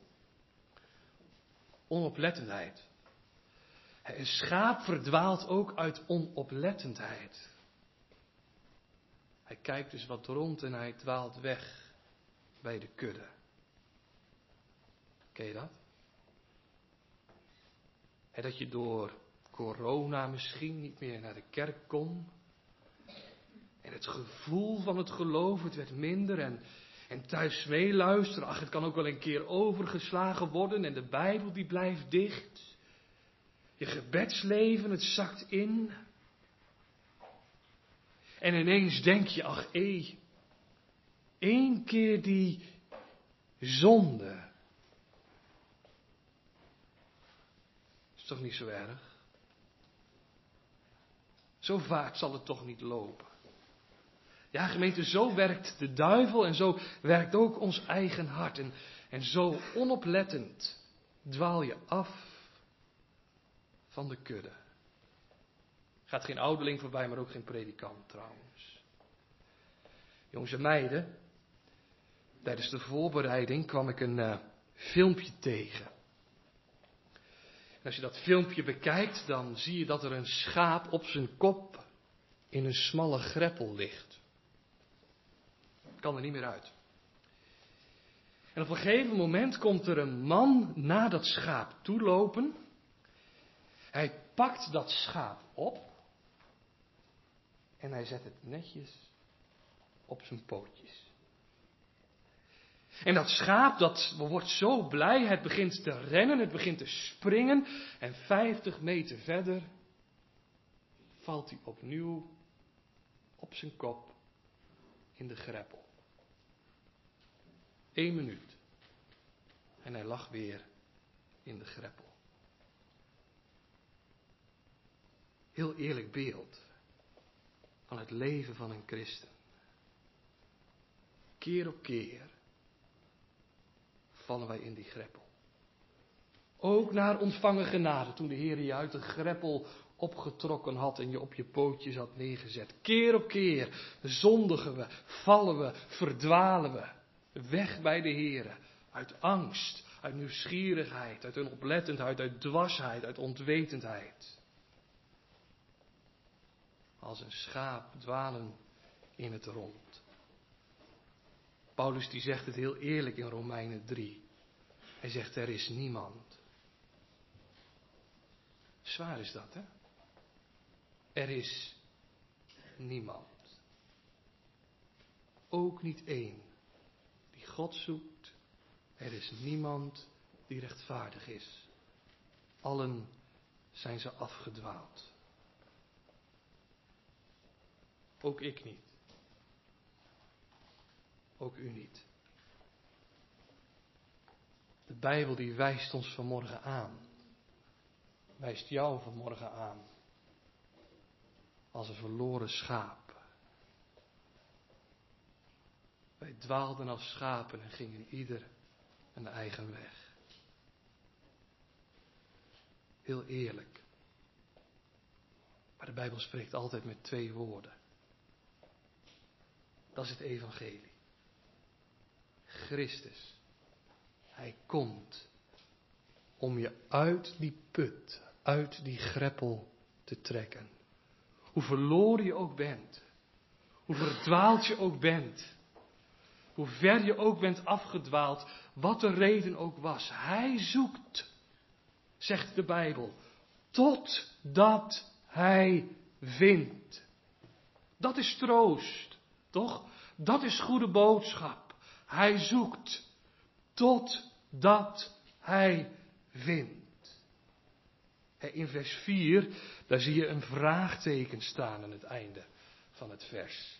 Onoplettendheid. Een schaap verdwaalt ook uit onoplettendheid. Hij kijkt dus wat rond en hij dwaalt weg bij de kudde. Ken je dat? En dat je door corona misschien niet meer naar de kerk kon. En het gevoel van het geloof, het werd minder. En thuis meeluisteren, ach, het kan ook wel een keer overgeslagen worden. En de Bijbel die blijft dicht. Je gebedsleven, het zakt in. En ineens denk je, ach, één keer die zonde. Is toch niet zo erg? Zo vaak zal het toch niet lopen. Ja, gemeente, zo werkt de duivel en zo werkt ook ons eigen hart. En zo onoplettend dwaal je af van de kudde. Gaat geen ouderling voorbij, maar ook geen predikant trouwens. Jongens en meiden, tijdens de voorbereiding kwam ik een filmpje tegen. En als je dat filmpje bekijkt, dan zie je dat er een schaap op zijn kop in een smalle greppel ligt. Het kan er niet meer uit. En op een gegeven moment komt er een man naar dat schaap toelopen. Hij pakt dat schaap op. En hij zet het netjes op zijn pootjes. En dat schaap, dat wordt zo blij, het begint te rennen, het begint te springen. En 50 meter verder valt hij opnieuw op zijn kop in de greppel. 1 minuut. En hij lag weer in de greppel. Heel eerlijk beeld van het leven van een christen. Keer op keer vallen wij in die greppel. Ook naar ontvangen genade, toen de Heer je uit de greppel opgetrokken had en je op je pootjes had neergezet. Keer op keer zondigen we, vallen we, verdwalen we. Weg bij de Heer. Uit angst, uit nieuwsgierigheid, uit onoplettendheid, uit dwarsheid, uit onwetendheid. Als een schaap dwalen in het rond. Paulus die zegt het heel eerlijk in Romeinen 3. Hij zegt, er is niemand. Zwaar is dat, hè? Er is niemand. Ook niet één die God zoekt. Er is niemand die rechtvaardig is. Allen zijn ze afgedwaald. Ook ik niet. Ook u niet. De Bijbel die wijst ons vanmorgen aan. Wijst jou vanmorgen aan. Als een verloren schaap. Wij dwaalden als schapen en gingen ieder een eigen weg. Heel eerlijk. Maar de Bijbel spreekt altijd met 2 woorden. Dat is het evangelie. Christus. Hij komt om je uit die put, uit die greppel te trekken. Hoe verloren je ook bent, hoe verdwaald je ook bent, hoe ver je ook bent afgedwaald, wat de reden ook was. Hij zoekt, zegt de Bijbel, totdat hij vindt. Dat is troost, toch? Dat is goede boodschap. Hij zoekt totdat hij vindt. In vers 4, daar zie je een vraagteken staan aan het einde van het vers.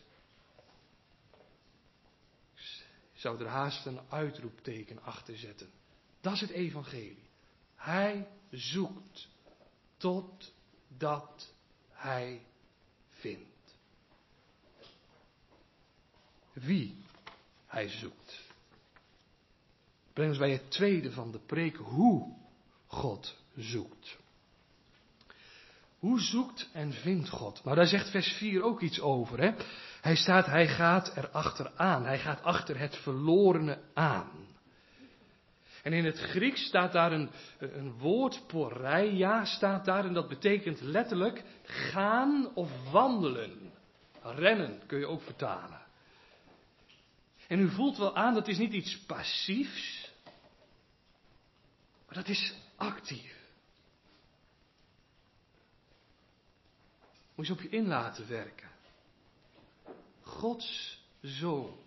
Ik zou er haast een uitroepteken achter zetten. Dat is het evangelie. Hij zoekt totdat hij vindt. Wie hij zoekt. Breng ons bij het tweede van de preek, hoe God zoekt. Hoe zoekt en vindt God? Nou, daar zegt vers 4 ook iets over. Hè? Hij gaat er achteraan. Hij gaat achter het verlorene aan. En in het Grieks staat daar een woord, poreia, staat daar. En dat betekent letterlijk gaan of wandelen. Rennen kun je ook vertalen. En u voelt wel aan, dat is niet iets passiefs. Maar dat is actief. Moet je op je in laten werken. Gods Zoon.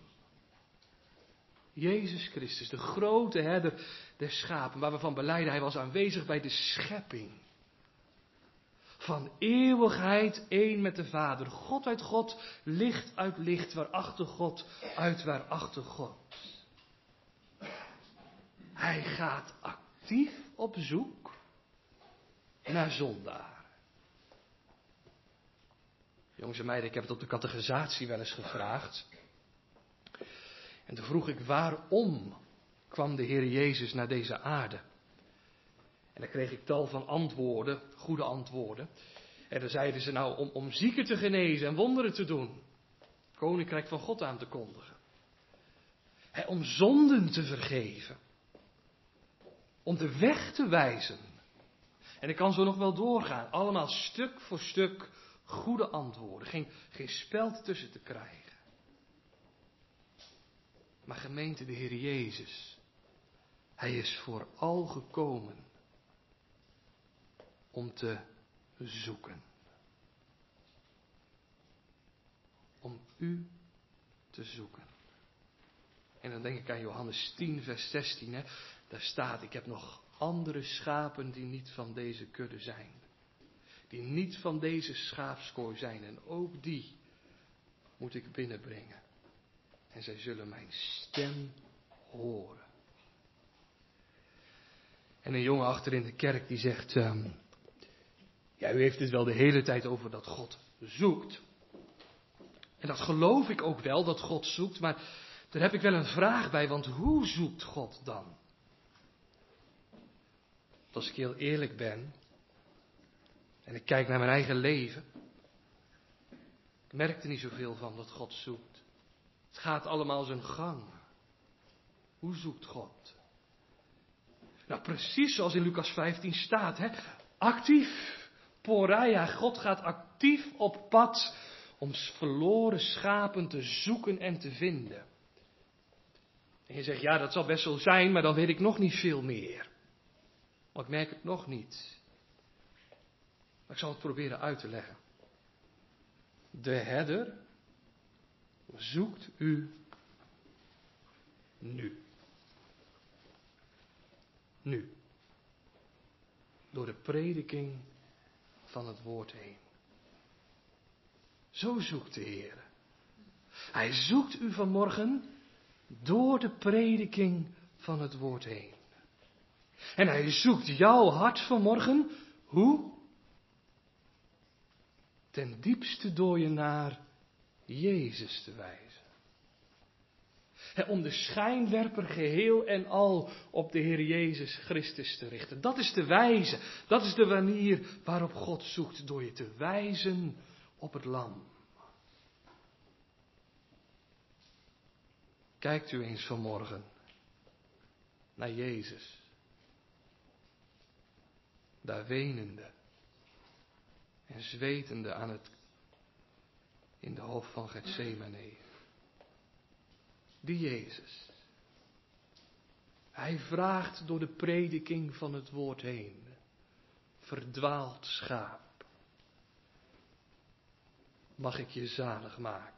Jezus Christus, de grote herder der schapen, waar we van belijden, hij was aanwezig bij de schepping. Van eeuwigheid één met de Vader. God uit God, licht uit licht, waarachter God uit waarachter God. Hij gaat actief op zoek naar zondaar. Jongens en meiden, ik heb het op de catechisatie wel eens gevraagd. En toen vroeg ik, waarom kwam de Heer Jezus naar deze aarde? En dan kreeg ik tal van antwoorden, goede antwoorden. En dan zeiden ze nou, om zieken te genezen en wonderen te doen. Koninkrijk van God aan te kondigen. Om zonden te vergeven. Om de weg te wijzen. En ik kan zo nog wel doorgaan. Allemaal stuk voor stuk goede antwoorden. Geen speld tussen te krijgen. Maar gemeente, de Heer Jezus. Hij is vooral gekomen om te zoeken. Om u te zoeken. En dan denk ik aan Johannes 10 vers 16. Hè? Daar staat, ik heb nog andere schapen die niet van deze kudde zijn. Die niet van deze schaapskooi zijn. En ook die moet ik binnenbrengen. En zij zullen mijn stem horen. En een jongen achter in de kerk die zegt, ja, u heeft het wel de hele tijd over dat God zoekt. En dat geloof ik ook wel, dat God zoekt, maar daar heb ik wel een vraag bij, want hoe zoekt God dan? Als ik heel eerlijk ben, en ik kijk naar mijn eigen leven, ik merk er niet zoveel van dat God zoekt. Het gaat allemaal zijn gang. Hoe zoekt God? Nou, precies zoals in Lucas 15 staat, hè? Actief. Poreia, God gaat actief op pad om verloren schapen te zoeken en te vinden. En je zegt, ja, dat zal best wel zijn, maar dan weet ik nog niet veel meer. Maar ik merk het nog niet. Maar ik zal het proberen uit te leggen. De herder zoekt u nu. Nu. Door de prediking van het woord heen. Zo zoekt de Heer. Hij zoekt u vanmorgen door de prediking van het woord heen. En hij zoekt jouw hart vanmorgen. Hoe? Ten diepste door je naar Jezus te wijzen. Om de schijnwerper geheel en al op de Heer Jezus Christus te richten. Dat is de wijze. Dat is de manier waarop God zoekt. Door je te wijzen op het lam. Kijkt u eens vanmorgen naar Jezus. Daar wenende en zwetende in de hof van Getsemane. Die Jezus. Hij vraagt door de prediking van het woord heen. Verdwaald schaap. Mag ik je zalig maken?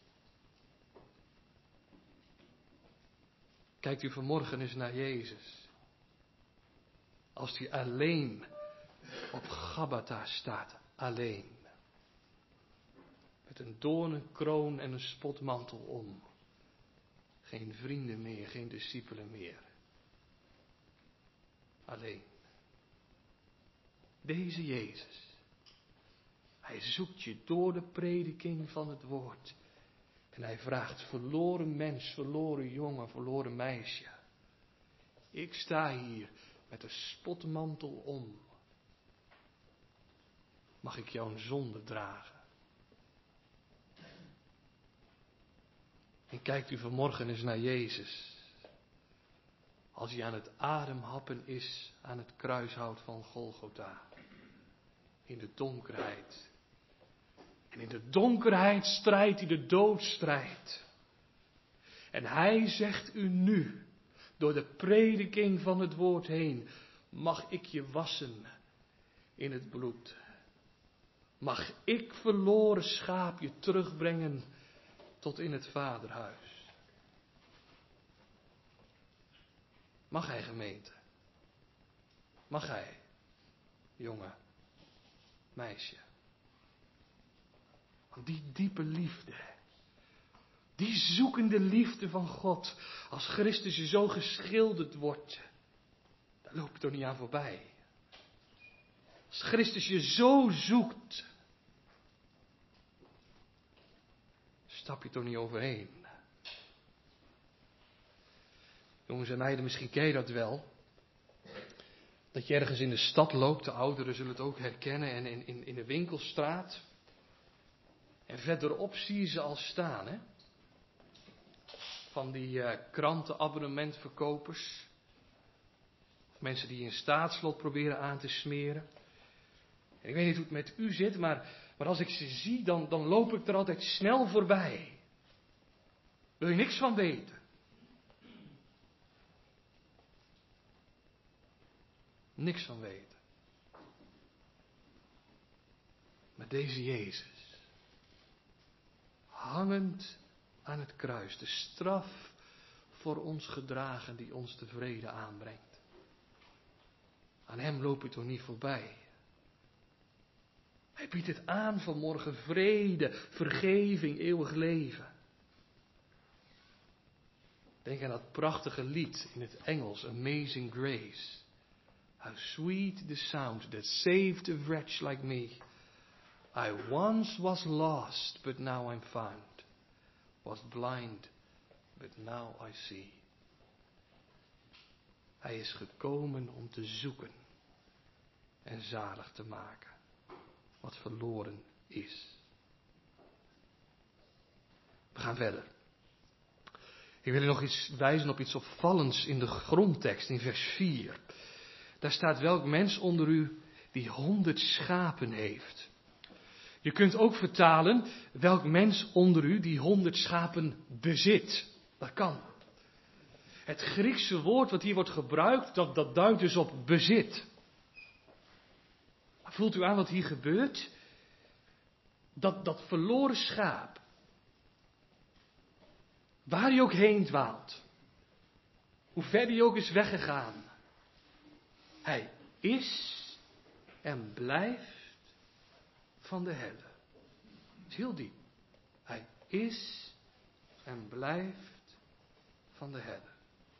Kijkt u vanmorgen eens naar Jezus. Als hij alleen op Gabbatha staat. Alleen. Met een doornenkroon en een spotmantel om. Geen vrienden meer, geen discipelen meer. Alleen. Deze Jezus. Hij zoekt je door de prediking van het woord. En hij vraagt, verloren mens, verloren jongen, verloren meisje. Ik sta hier met een spotmantel om. Mag ik jouw zonde dragen? En kijkt u vanmorgen eens naar Jezus. Als hij aan het ademhappen is aan het kruishout van Golgotha. In de donkerheid. En in de donkerheid strijdt hij de doodstrijd. En hij zegt u nu, door de prediking van het woord heen, mag ik je wassen in het bloed. Mag ik verloren schaap je terugbrengen tot in het vaderhuis. Mag hij, gemeente? Mag hij, jongen, meisje? Want die diepe liefde, die zoekende liefde van God, als Christus je zo geschilderd wordt, daar loop je toch niet aan voorbij. Als Christus je zo zoekt, stap je toch niet overheen. Jongens en meiden, misschien ken je dat wel. Dat je ergens in de stad loopt, de ouderen zullen het ook herkennen, en in de winkelstraat. En verderop zie je ze al staan, hè. Van die krantenabonnementverkopers. Of mensen die een staatslot proberen aan te smeren. En ik weet niet hoe het met u zit, maar als ik ze zie, dan loop ik er altijd snel voorbij. Wil je niks van weten? Niks van weten. Maar deze Jezus, hangend aan het kruis, de straf voor ons gedragen die ons de vrede aanbrengt. Aan hem loop je toch niet voorbij. Hij biedt het aan vanmorgen, vrede, vergeving, eeuwig leven. Denk aan dat prachtige lied in het Engels, Amazing Grace. How sweet the sound that saved a wretch like me. I once was lost, but now I'm found. Was blind, but now I see. Hij is gekomen om te zoeken en zalig te maken wat verloren is. We gaan verder. Ik wil u nog iets wijzen op iets opvallends in de grondtekst, in vers 4. Daar staat, welk mens onder u die 100 schapen heeft. Je kunt ook vertalen, welk mens onder u die 100 schapen bezit. Dat kan. Het Griekse woord wat hier wordt gebruikt, dat duidt dus op bezit. Voelt u aan wat hier gebeurt? Dat verloren schaap, waar hij ook heen dwaalt, hoe ver hij ook is weggegaan, hij is en blijft van de herder. Dat is heel diep. Hij is en blijft van de herder.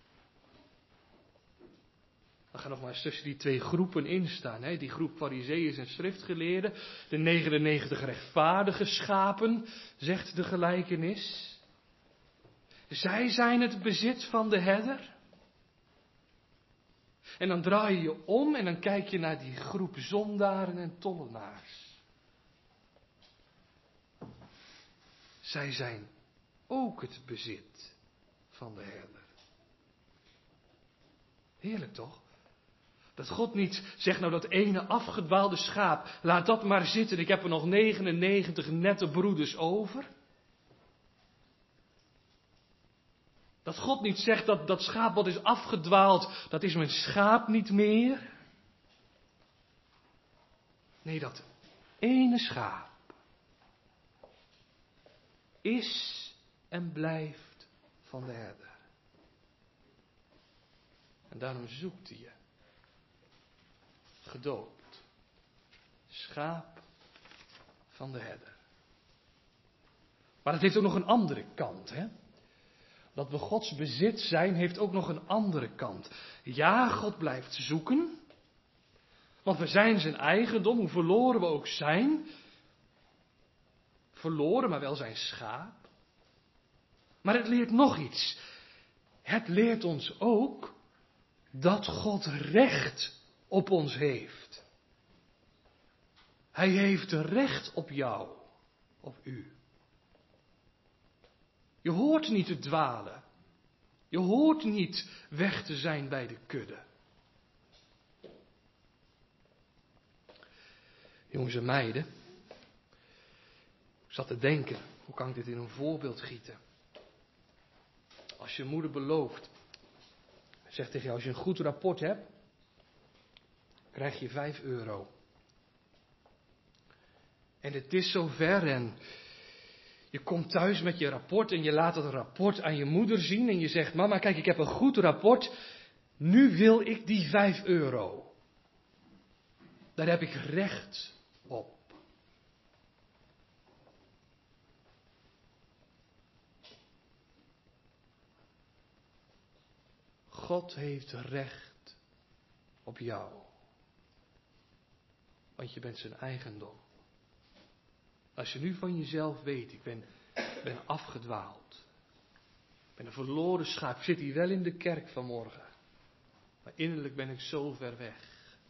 We gaan nog maar eens tussen die twee groepen instaan. Hè? Die groep Farizeeën en schriftgeleerden. De 99 rechtvaardige schapen, zegt de gelijkenis. Zij zijn het bezit van de herder. En dan draai je je om en dan kijk je naar die groep zondaren en tollenaars. Zij zijn ook het bezit van de herder. Heerlijk toch? Dat God niet zegt, nou dat ene afgedwaalde schaap, laat dat maar zitten, ik heb er nog 99 nette broeders over. Dat God niet zegt dat dat schaap wat is afgedwaald, dat is mijn schaap niet meer. Nee, dat ene schaap is en blijft van de herder. En daarom zoekt hij je. Gedoopt. Schaap van de herder. Maar het heeft ook nog een andere kant, hè? Dat we Gods bezit zijn, heeft ook nog een andere kant. Ja, God blijft zoeken. Want we zijn zijn eigendom, hoe verloren we ook zijn. Verloren, maar wel zijn schaap. Maar het leert nog iets. Het leert ons ook dat God recht op ons heeft. Hij heeft recht op jou, op u. Je hoort niet te dwalen. Je hoort niet weg te zijn bij de kudde. Jongens en meiden, ik zat te denken, hoe kan ik dit in een voorbeeld gieten? Als je moeder belooft, zegt tegen jou, als je een goed rapport hebt, krijg je €5. En het is zover en je komt thuis met je rapport en je laat het rapport aan je moeder zien en je zegt, mama kijk ik heb een goed rapport, nu wil ik die €5. Daar heb ik recht op. God heeft recht op jou. Want je bent zijn eigendom. Als je nu van jezelf weet, ik ben afgedwaald. Ik ben een verloren schaap. Ik zit hier wel in de kerk vanmorgen. Maar innerlijk ben ik zo ver weg.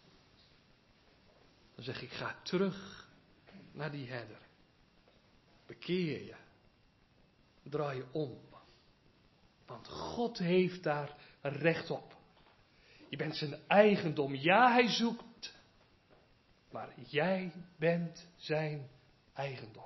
Dan zeg ik, ga terug naar die herder. Bekeer je. Draai je om. Want God heeft daar recht op. Je bent zijn eigendom. Ja, hij zoekt. Maar jij bent zijn eigendom.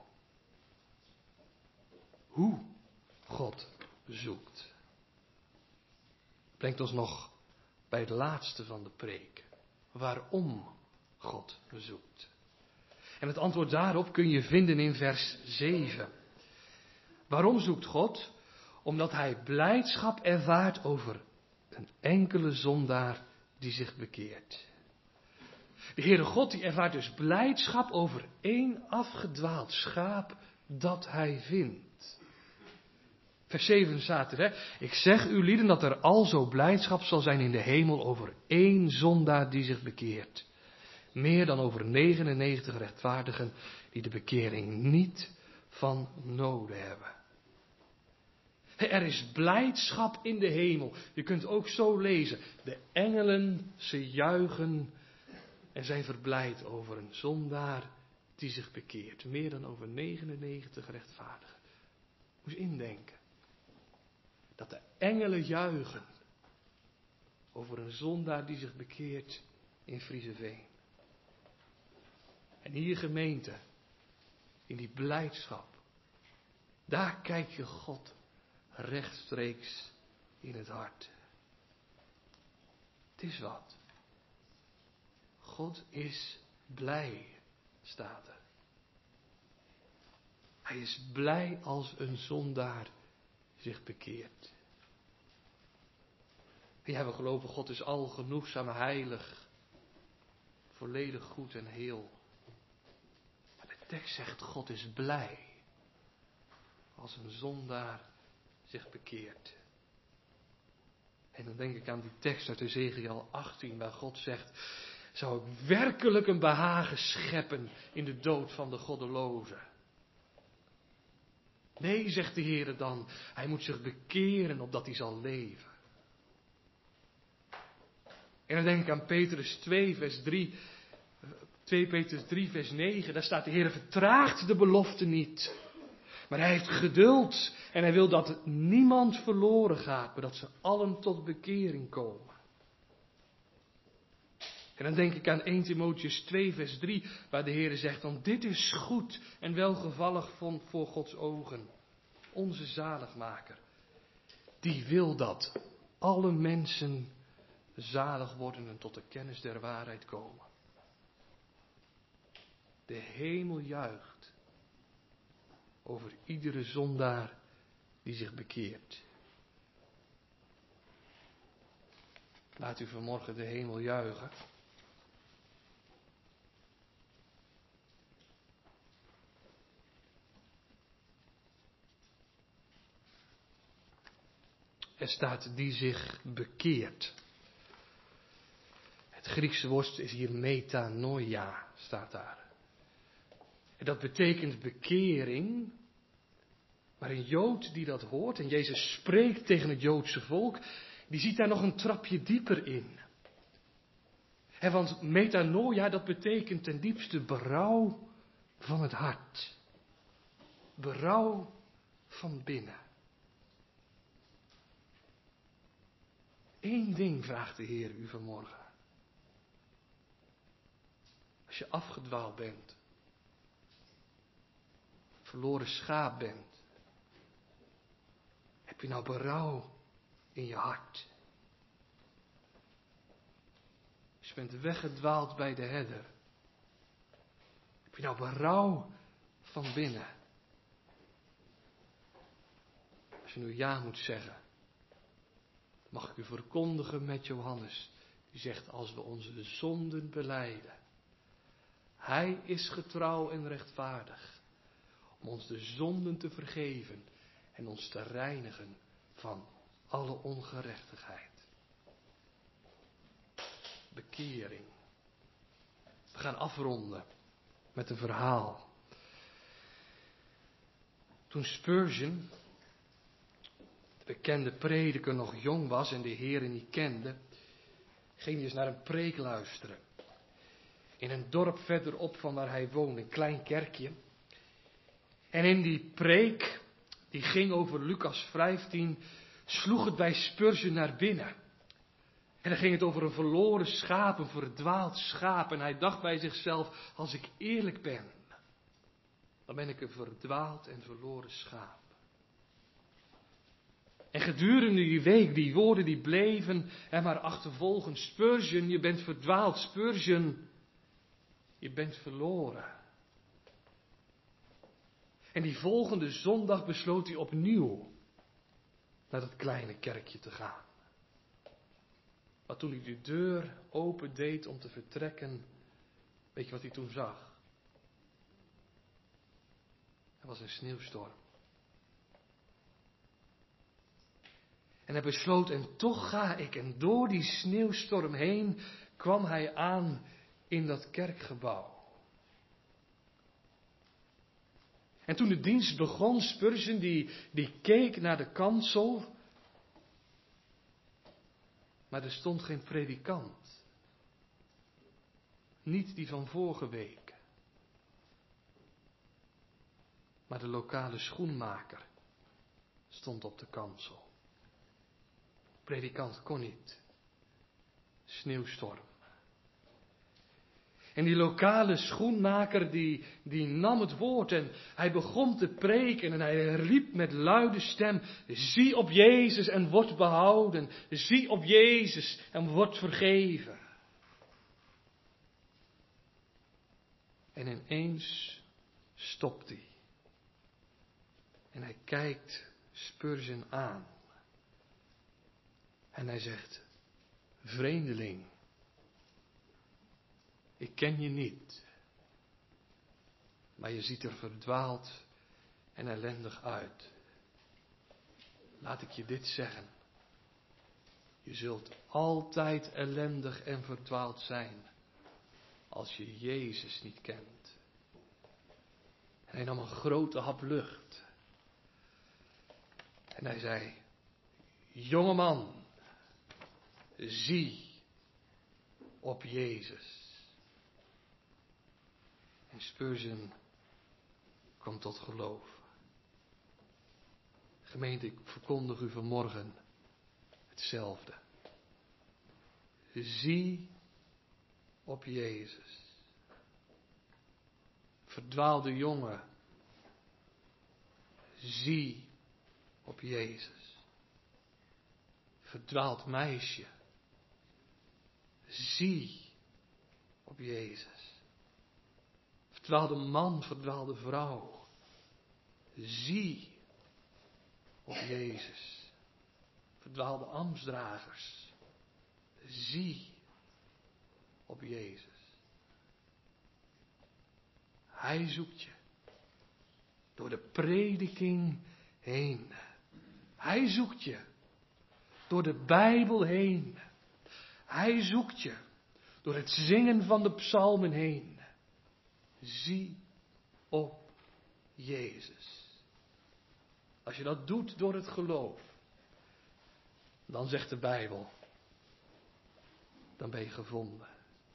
Hoe God zoekt. Brengt ons nog bij het laatste van de preek. Waarom God zoekt. En het antwoord daarop kun je vinden in vers 7. Waarom zoekt God? Omdat hij blijdschap ervaart over een enkele zondaar die zich bekeert. De Heere God die ervaart dus blijdschap over één afgedwaald schaap dat hij vindt. Vers 7 staat er, hè? Ik zeg u lieden dat er alzo blijdschap zal zijn in de hemel over één zondaar die zich bekeert. Meer dan over 99 rechtvaardigen die de bekering niet van noden hebben. Er is blijdschap in de hemel. Je kunt ook zo lezen. De engelen, ze juichen en zijn verblijd over een zondaar die zich bekeert. Meer dan over 99 rechtvaardigen. Moet je indenken. Dat de engelen juichen over een zondaar die zich bekeert in Frieseveen. En hier gemeente, in die blijdschap, daar kijk je God rechtstreeks in het hart. Het is wat. God is blij, staat er. Hij is blij als een zondaar zich bekeert. Ja, we geloven God is algenoegzaam heilig, volledig goed en heel. Maar de tekst zegt God is blij als een zondaar zich bekeert. En dan denk ik aan die tekst uit Ezechiel 18 waar God zegt, zou ik werkelijk een behagen scheppen in de dood van de goddeloze? Nee, zegt de Heere dan, hij moet zich bekeren opdat hij zal leven. En dan denk ik aan Petrus 2 vers 3, 2 Petrus 3 vers 9, daar staat de Heere vertraagt de belofte niet. Maar hij heeft geduld en hij wil dat niemand verloren gaat, maar dat ze allen tot bekering komen. En dan denk ik aan 1 Timotheüs 2 vers 3, waar de Heer zegt, want dit is goed en welgevallig voor Gods ogen, onze zaligmaker. Die wil dat alle mensen zalig worden en tot de kennis der waarheid komen. De hemel juicht over iedere zondaar die zich bekeert. Laat u vanmorgen de hemel juichen. Er staat die zich bekeert. Het Griekse woord is hier metanoia, staat daar. En dat betekent bekering. Maar een Jood die dat hoort, en Jezus spreekt tegen het Joodse volk, die ziet daar nog een trapje dieper in. Want metanoia, dat betekent ten diepste berouw van het hart. Berouw van binnen. Eén ding vraagt de Heer u vanmorgen. Als je afgedwaald bent, verloren schaap bent, heb je nou berouw in je hart? Als je bent weggedwaald bij de herder, heb je nou berouw van binnen? Als je nu ja moet zeggen, mag ik u verkondigen met Johannes, die zegt, als we onze zonden belijden, hij is getrouw en rechtvaardig om ons de zonden te vergeven en ons te reinigen van alle ongerechtigheid. Bekering. We gaan afronden met een verhaal. Toen Spurgeon, de bekende prediker, nog jong was en de Heer niet kende, ging hij eens naar een preek luisteren. In een dorp verderop van waar hij woonde, een klein kerkje. En in die preek, die ging over Lucas 15, sloeg het bij Spurgeon naar binnen. En dan ging het over een verloren schaap, een verdwaald schaap. En hij dacht bij zichzelf, als ik eerlijk ben, dan ben ik een verdwaald en verloren schaap. En gedurende die week, die woorden die bleven hem maar achtervolgen. Spurgeon, je bent verdwaald. Spurgeon, je bent verloren. En die volgende zondag besloot hij opnieuw naar dat kleine kerkje te gaan. Maar toen hij de deur open deed om te vertrekken, weet je wat hij toen zag? Er was een sneeuwstorm. En hij besloot, en toch ga ik. En door die sneeuwstorm heen kwam hij aan in dat kerkgebouw. En toen de dienst begon, Spurgeon die keek naar de kansel. Maar er stond geen predikant. Niet die van vorige week. Maar de lokale schoenmaker stond op de kansel. Predikant kon niet. Sneeuwstorm. En die lokale schoenmaker die nam het woord en hij begon te preken en hij riep met luide stem, zie op Jezus en word behouden. Zie op Jezus en word vergeven. En ineens stopt hij. En hij kijkt Spurgeon aan. En hij zegt, vreemdeling, ik ken je niet, maar je ziet er verdwaald en ellendig uit. Laat ik je dit zeggen, je zult altijd ellendig en verdwaald zijn als je Jezus niet kent. En hij nam een grote hap lucht en hij zei, jongeman, zie op Jezus. En Spurgeon kwam tot geloof. Gemeente, ik verkondig u vanmorgen hetzelfde. Zie op Jezus. Verdwaalde jongen. Zie op Jezus. Verdwaald meisje. Zie op Jezus. Verdwaalde man, verdwaalde vrouw. Zie op Jezus. Verdwaalde ambtsdragers. Zie op Jezus. Hij zoekt je door de prediking heen. Hij zoekt je door de Bijbel heen. Hij zoekt je door het zingen van de psalmen heen. Zie op Jezus. Als je dat doet door het geloof, dan zegt de Bijbel, dan ben je gevonden.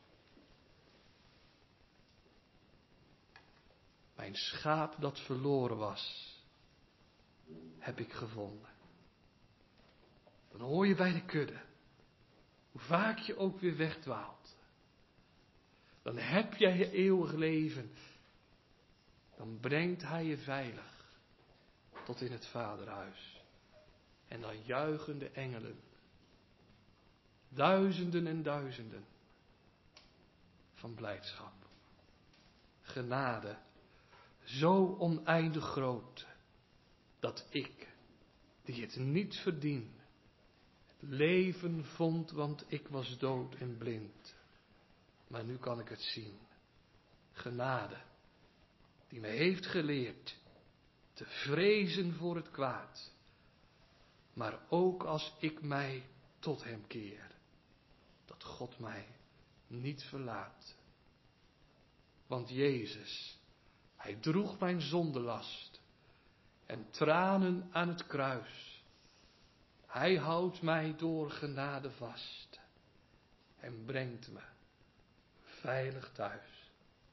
Mijn schaap dat verloren was, heb ik gevonden. Dan hoor je bij de kudde, hoe vaak je ook weer wegdwaalt. Dan heb jij je eeuwig leven. Dan brengt hij je veilig tot in het Vaderhuis. En dan juichen de engelen. Duizenden en duizenden van blijdschap. Genade, zo oneindig groot, dat ik, die het niet verdien, het leven vond, want ik was dood en blind. Maar nu kan ik het zien. Genade, die me heeft geleerd te vrezen voor het kwaad. Maar ook als ik mij tot hem keer, dat God mij niet verlaat. Want Jezus, hij droeg mijn zondelast en tranen aan het kruis. Hij houdt mij door genade vast en brengt me veilig thuis.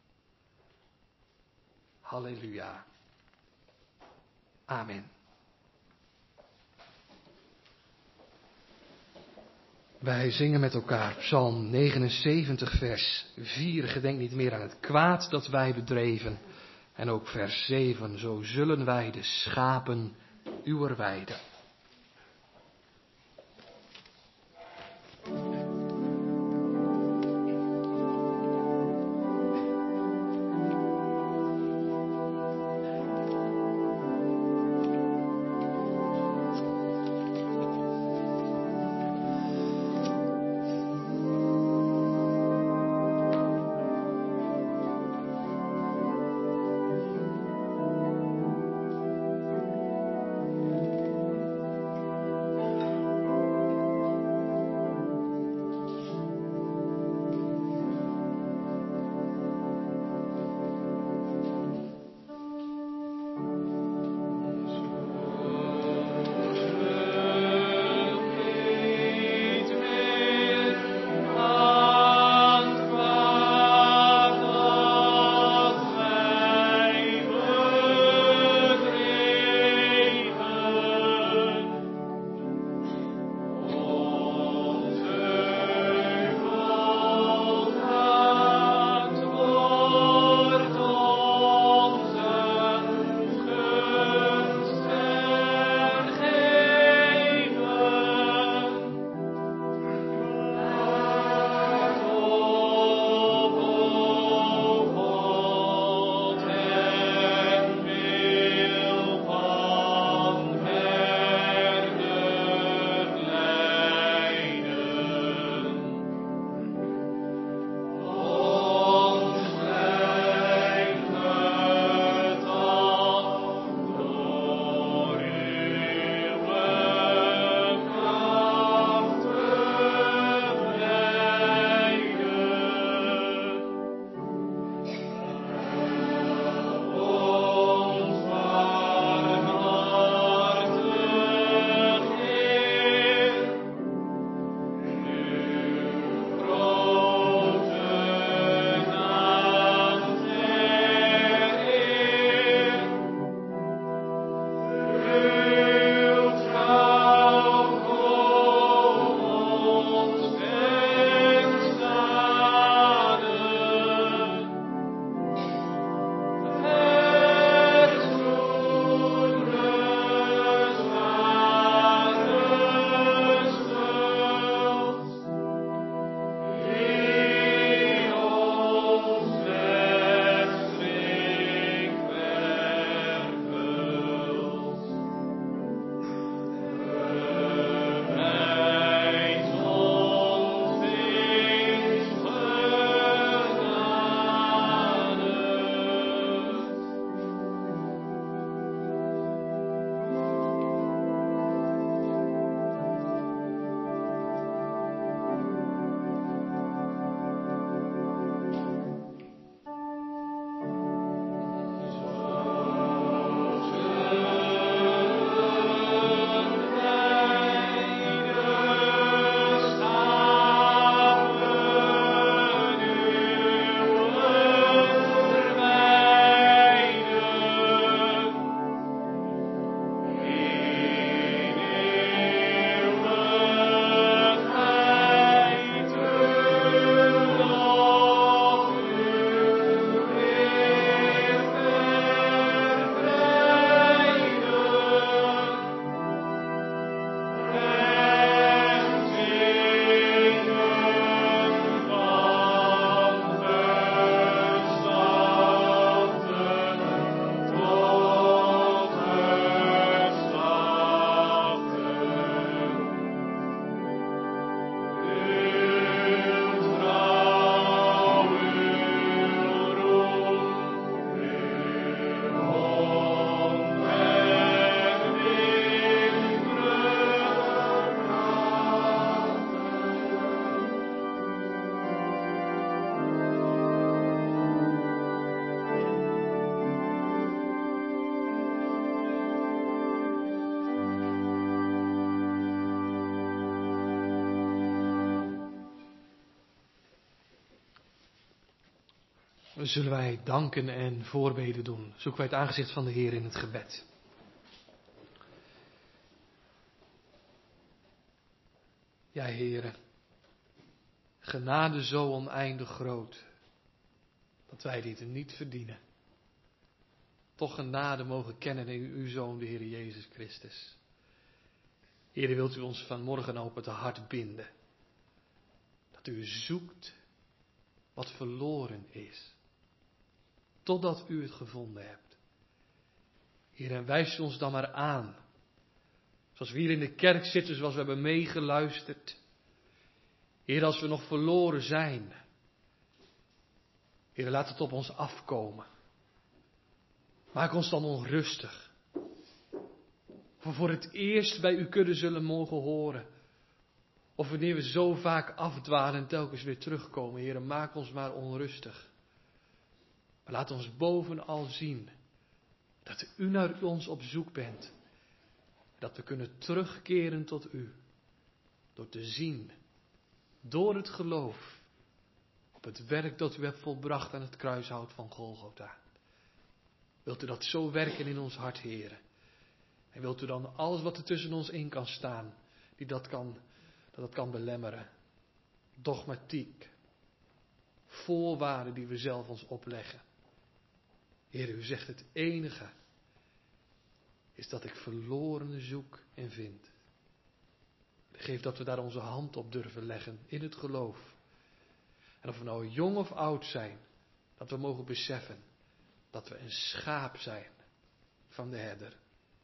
Halleluja. Amen. Wij zingen met elkaar Psalm 79, vers 4. Gedenk niet meer aan het kwaad dat wij bedreven. En ook vers 7. Zo zullen wij de schapen uwer weiden. Zullen wij danken en voorbeden doen? Zoeken wij het aangezicht van de Heer in het gebed. Ja, Heere, genade zo oneindig groot, dat wij dit niet verdienen. Toch genade mogen kennen in uw Zoon, de Heer Jezus Christus. Heere, wilt u ons vanmorgen op het hart binden, dat u zoekt wat verloren is, totdat u het gevonden hebt. Heer, en wijst u ons dan maar aan, zoals we hier in de kerk zitten, zoals we hebben meegeluisterd. Heer, als we nog verloren zijn, Heer, laat het op ons afkomen. Maak ons dan onrustig. Of we voor het eerst bij u kunnen zullen mogen horen. Of wanneer we zo vaak afdwalen en telkens weer terugkomen. Heer, maak ons maar onrustig. Maar laat ons bovenal zien dat u naar ons op zoek bent. Dat we kunnen terugkeren tot u. Door te zien, door het geloof, op het werk dat u hebt volbracht aan het kruishout van Golgotha. Wilt u dat zo werken in ons hart, Heer? En wilt u dan alles wat er tussen ons in kan staan, dat kan belemmeren. Dogmatiek. Voorwaarden die we zelf ons opleggen. Heer, u zegt het enige is dat ik verlorenen zoek en vind. Geef dat we daar onze hand op durven leggen in het geloof. En of we nou jong of oud zijn, dat we mogen beseffen dat we een schaap zijn van de herder.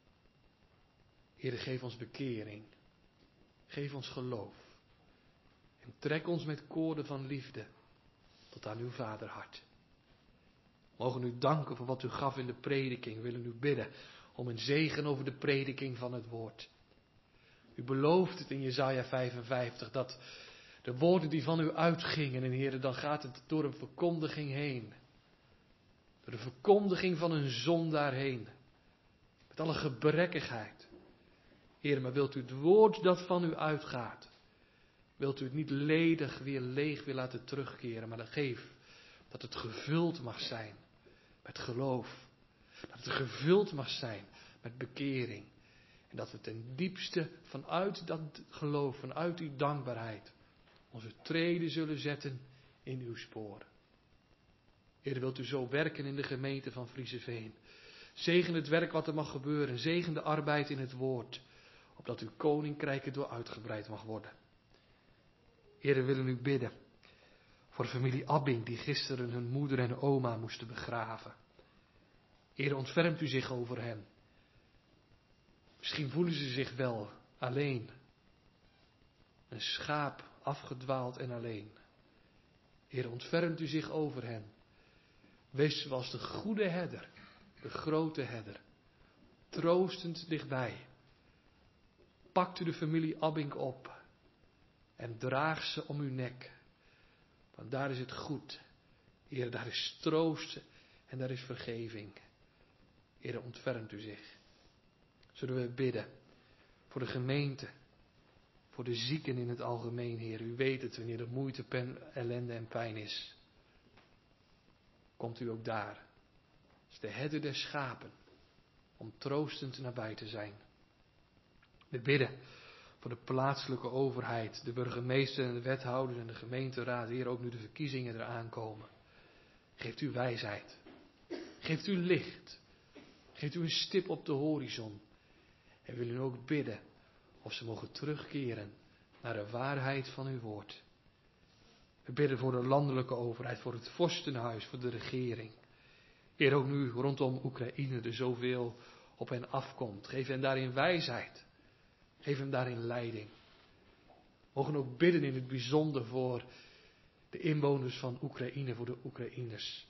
Heer, geef ons bekering. Geef ons geloof. En trek ons met koorden van liefde tot aan uw vaderhart. Mogen u danken voor wat u gaf in de prediking. We willen u bidden om een zegen over de prediking van het woord. U belooft het in Jesaja 55 dat de woorden die van u uitgingen, en Heer, dan gaat het door een verkondiging heen. Door de verkondiging van een zondaar heen. Met alle gebrekkigheid. Heer, maar wilt u het woord dat van u uitgaat, wilt u het niet ledig weer leeg weer laten terugkeren, maar dan geef dat het gevuld mag zijn met geloof. Dat het gevuld mag zijn met bekering. En dat we ten diepste vanuit dat geloof, vanuit die dankbaarheid, onze treden zullen zetten in uw sporen. Heer, wilt u zo werken in de gemeente van Frieseveen. Zegen het werk wat er mag gebeuren. Zegen de arbeid in het woord. Opdat uw koninkrijk erdoor uitgebreid mag worden. Heer, we willen u bidden voor de familie Abbing die gisteren hun moeder en oma moesten begraven. Heer, ontfermt u zich over hen. Misschien voelen ze zich wel alleen. Een schaap afgedwaald en alleen. Heer, ontfermt u zich over hen. Wees zoals de goede herder, de grote herder, troostend dichtbij. Pakt u de familie Abbing op en draag ze om uw nek. Want daar is het goed. Heer, daar is troost en daar is vergeving. Heer, ontfermt u zich. Zullen we bidden voor de gemeente, voor de zieken in het algemeen, Heer. U weet het, wanneer er moeite, ellende en pijn is. Komt u ook daar, als de herder der schapen, om troostend nabij te zijn. We bidden voor de plaatselijke overheid, de burgemeester en de wethouders en de gemeenteraad. Heer, ook nu de verkiezingen eraan komen. Geeft u wijsheid. Geeft u licht. Geeft u een stip op de horizon. En we willen u ook bidden of ze mogen terugkeren naar de waarheid van uw woord. We bidden voor de landelijke overheid, voor het vorstenhuis, voor de regering. Heer, ook nu rondom Oekraïne er zoveel op hen afkomt. Geef hen daarin wijsheid. Geef hem daarin leiding. We mogen ook bidden in het bijzonder voor de inwoners van Oekraïne, voor de Oekraïners.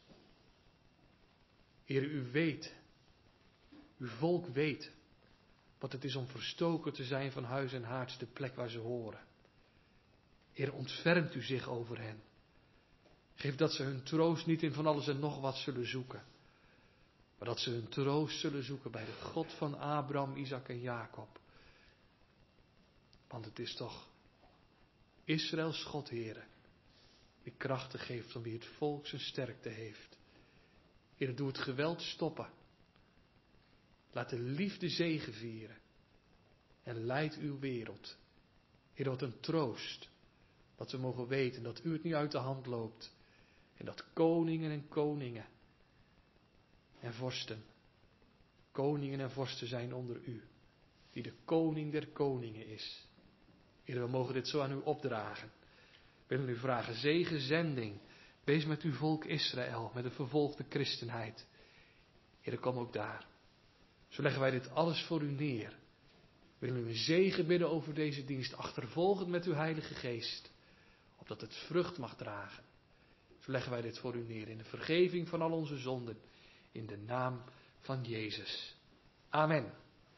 Heer, u weet, uw volk weet wat het is om verstoken te zijn van huis en haard, de plek waar ze horen. Heer, ontfermt u zich over hen. Geef dat ze hun troost niet in van alles en nog wat zullen zoeken. Maar dat ze hun troost zullen zoeken bij de God van Abraham, Isaac en Jacob. Want het is toch Israëls God, Heere, die krachten geeft om wie het volk zijn sterkte heeft. Heer, doe het geweld stoppen. Laat de liefde zegevieren. En leid uw wereld. Heer, wat een troost. Dat we mogen weten dat u het niet uit de hand loopt. En dat koningen en vorsten zijn onder u. Die de koning der koningen is. Heer, we mogen dit zo aan u opdragen. We willen u vragen, zegen, zending. Wees met uw volk Israël, met de vervolgde christenheid. Heer, kom ook daar. Zo leggen wij dit alles voor u neer. We willen u een zegen bidden over deze dienst, achtervolgend met uw Heilige Geest. Opdat het vrucht mag dragen. Zo leggen wij dit voor u neer in de vergeving van al onze zonden. In de naam van Jezus. Amen.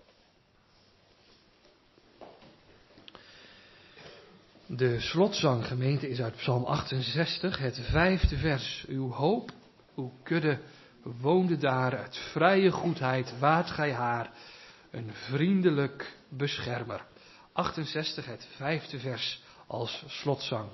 De slotzang, gemeente, is uit Psalm 68, het 5e vers. Uw hoop, uw kudde, woonde daar, uit vrije goedheid waart gij haar, een vriendelijk beschermer. 68, het 5e vers als slotzang.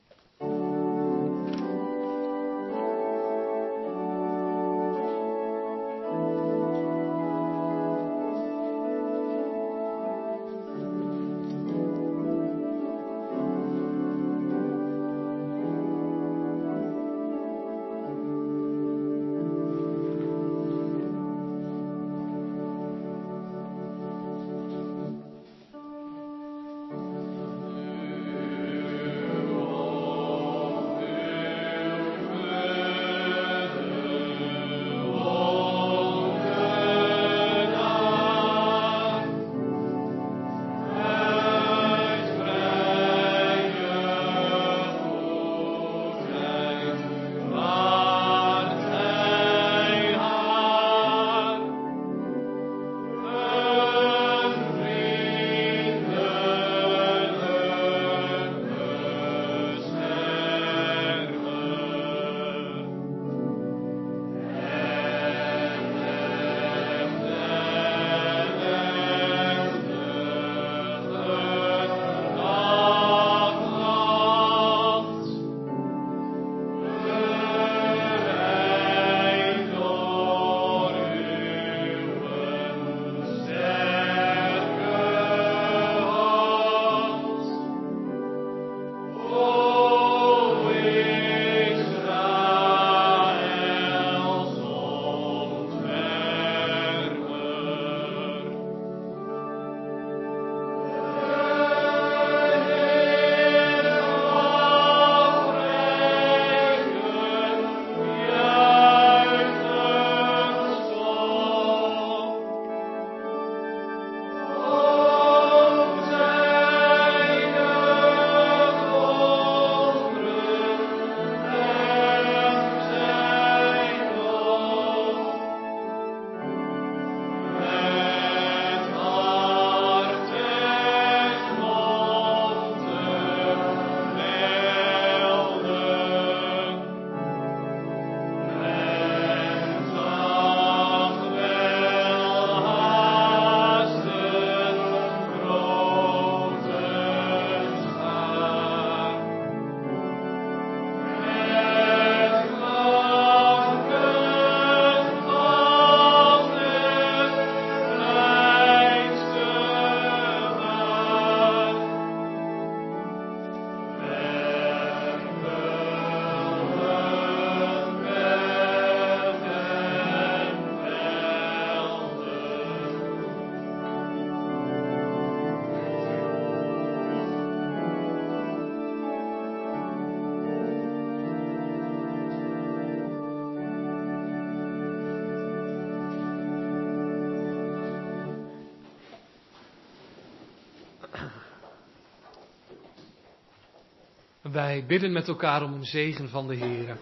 Wij bidden met elkaar om een zegen van de Heere.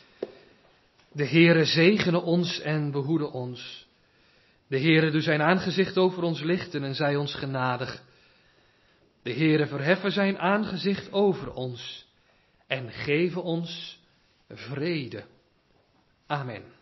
De Heere zegene ons en behoede ons. De Heere doe zijn aangezicht over ons lichten en zij ons genadig. De Heere verheffen zijn aangezicht over ons en geven ons vrede. Amen.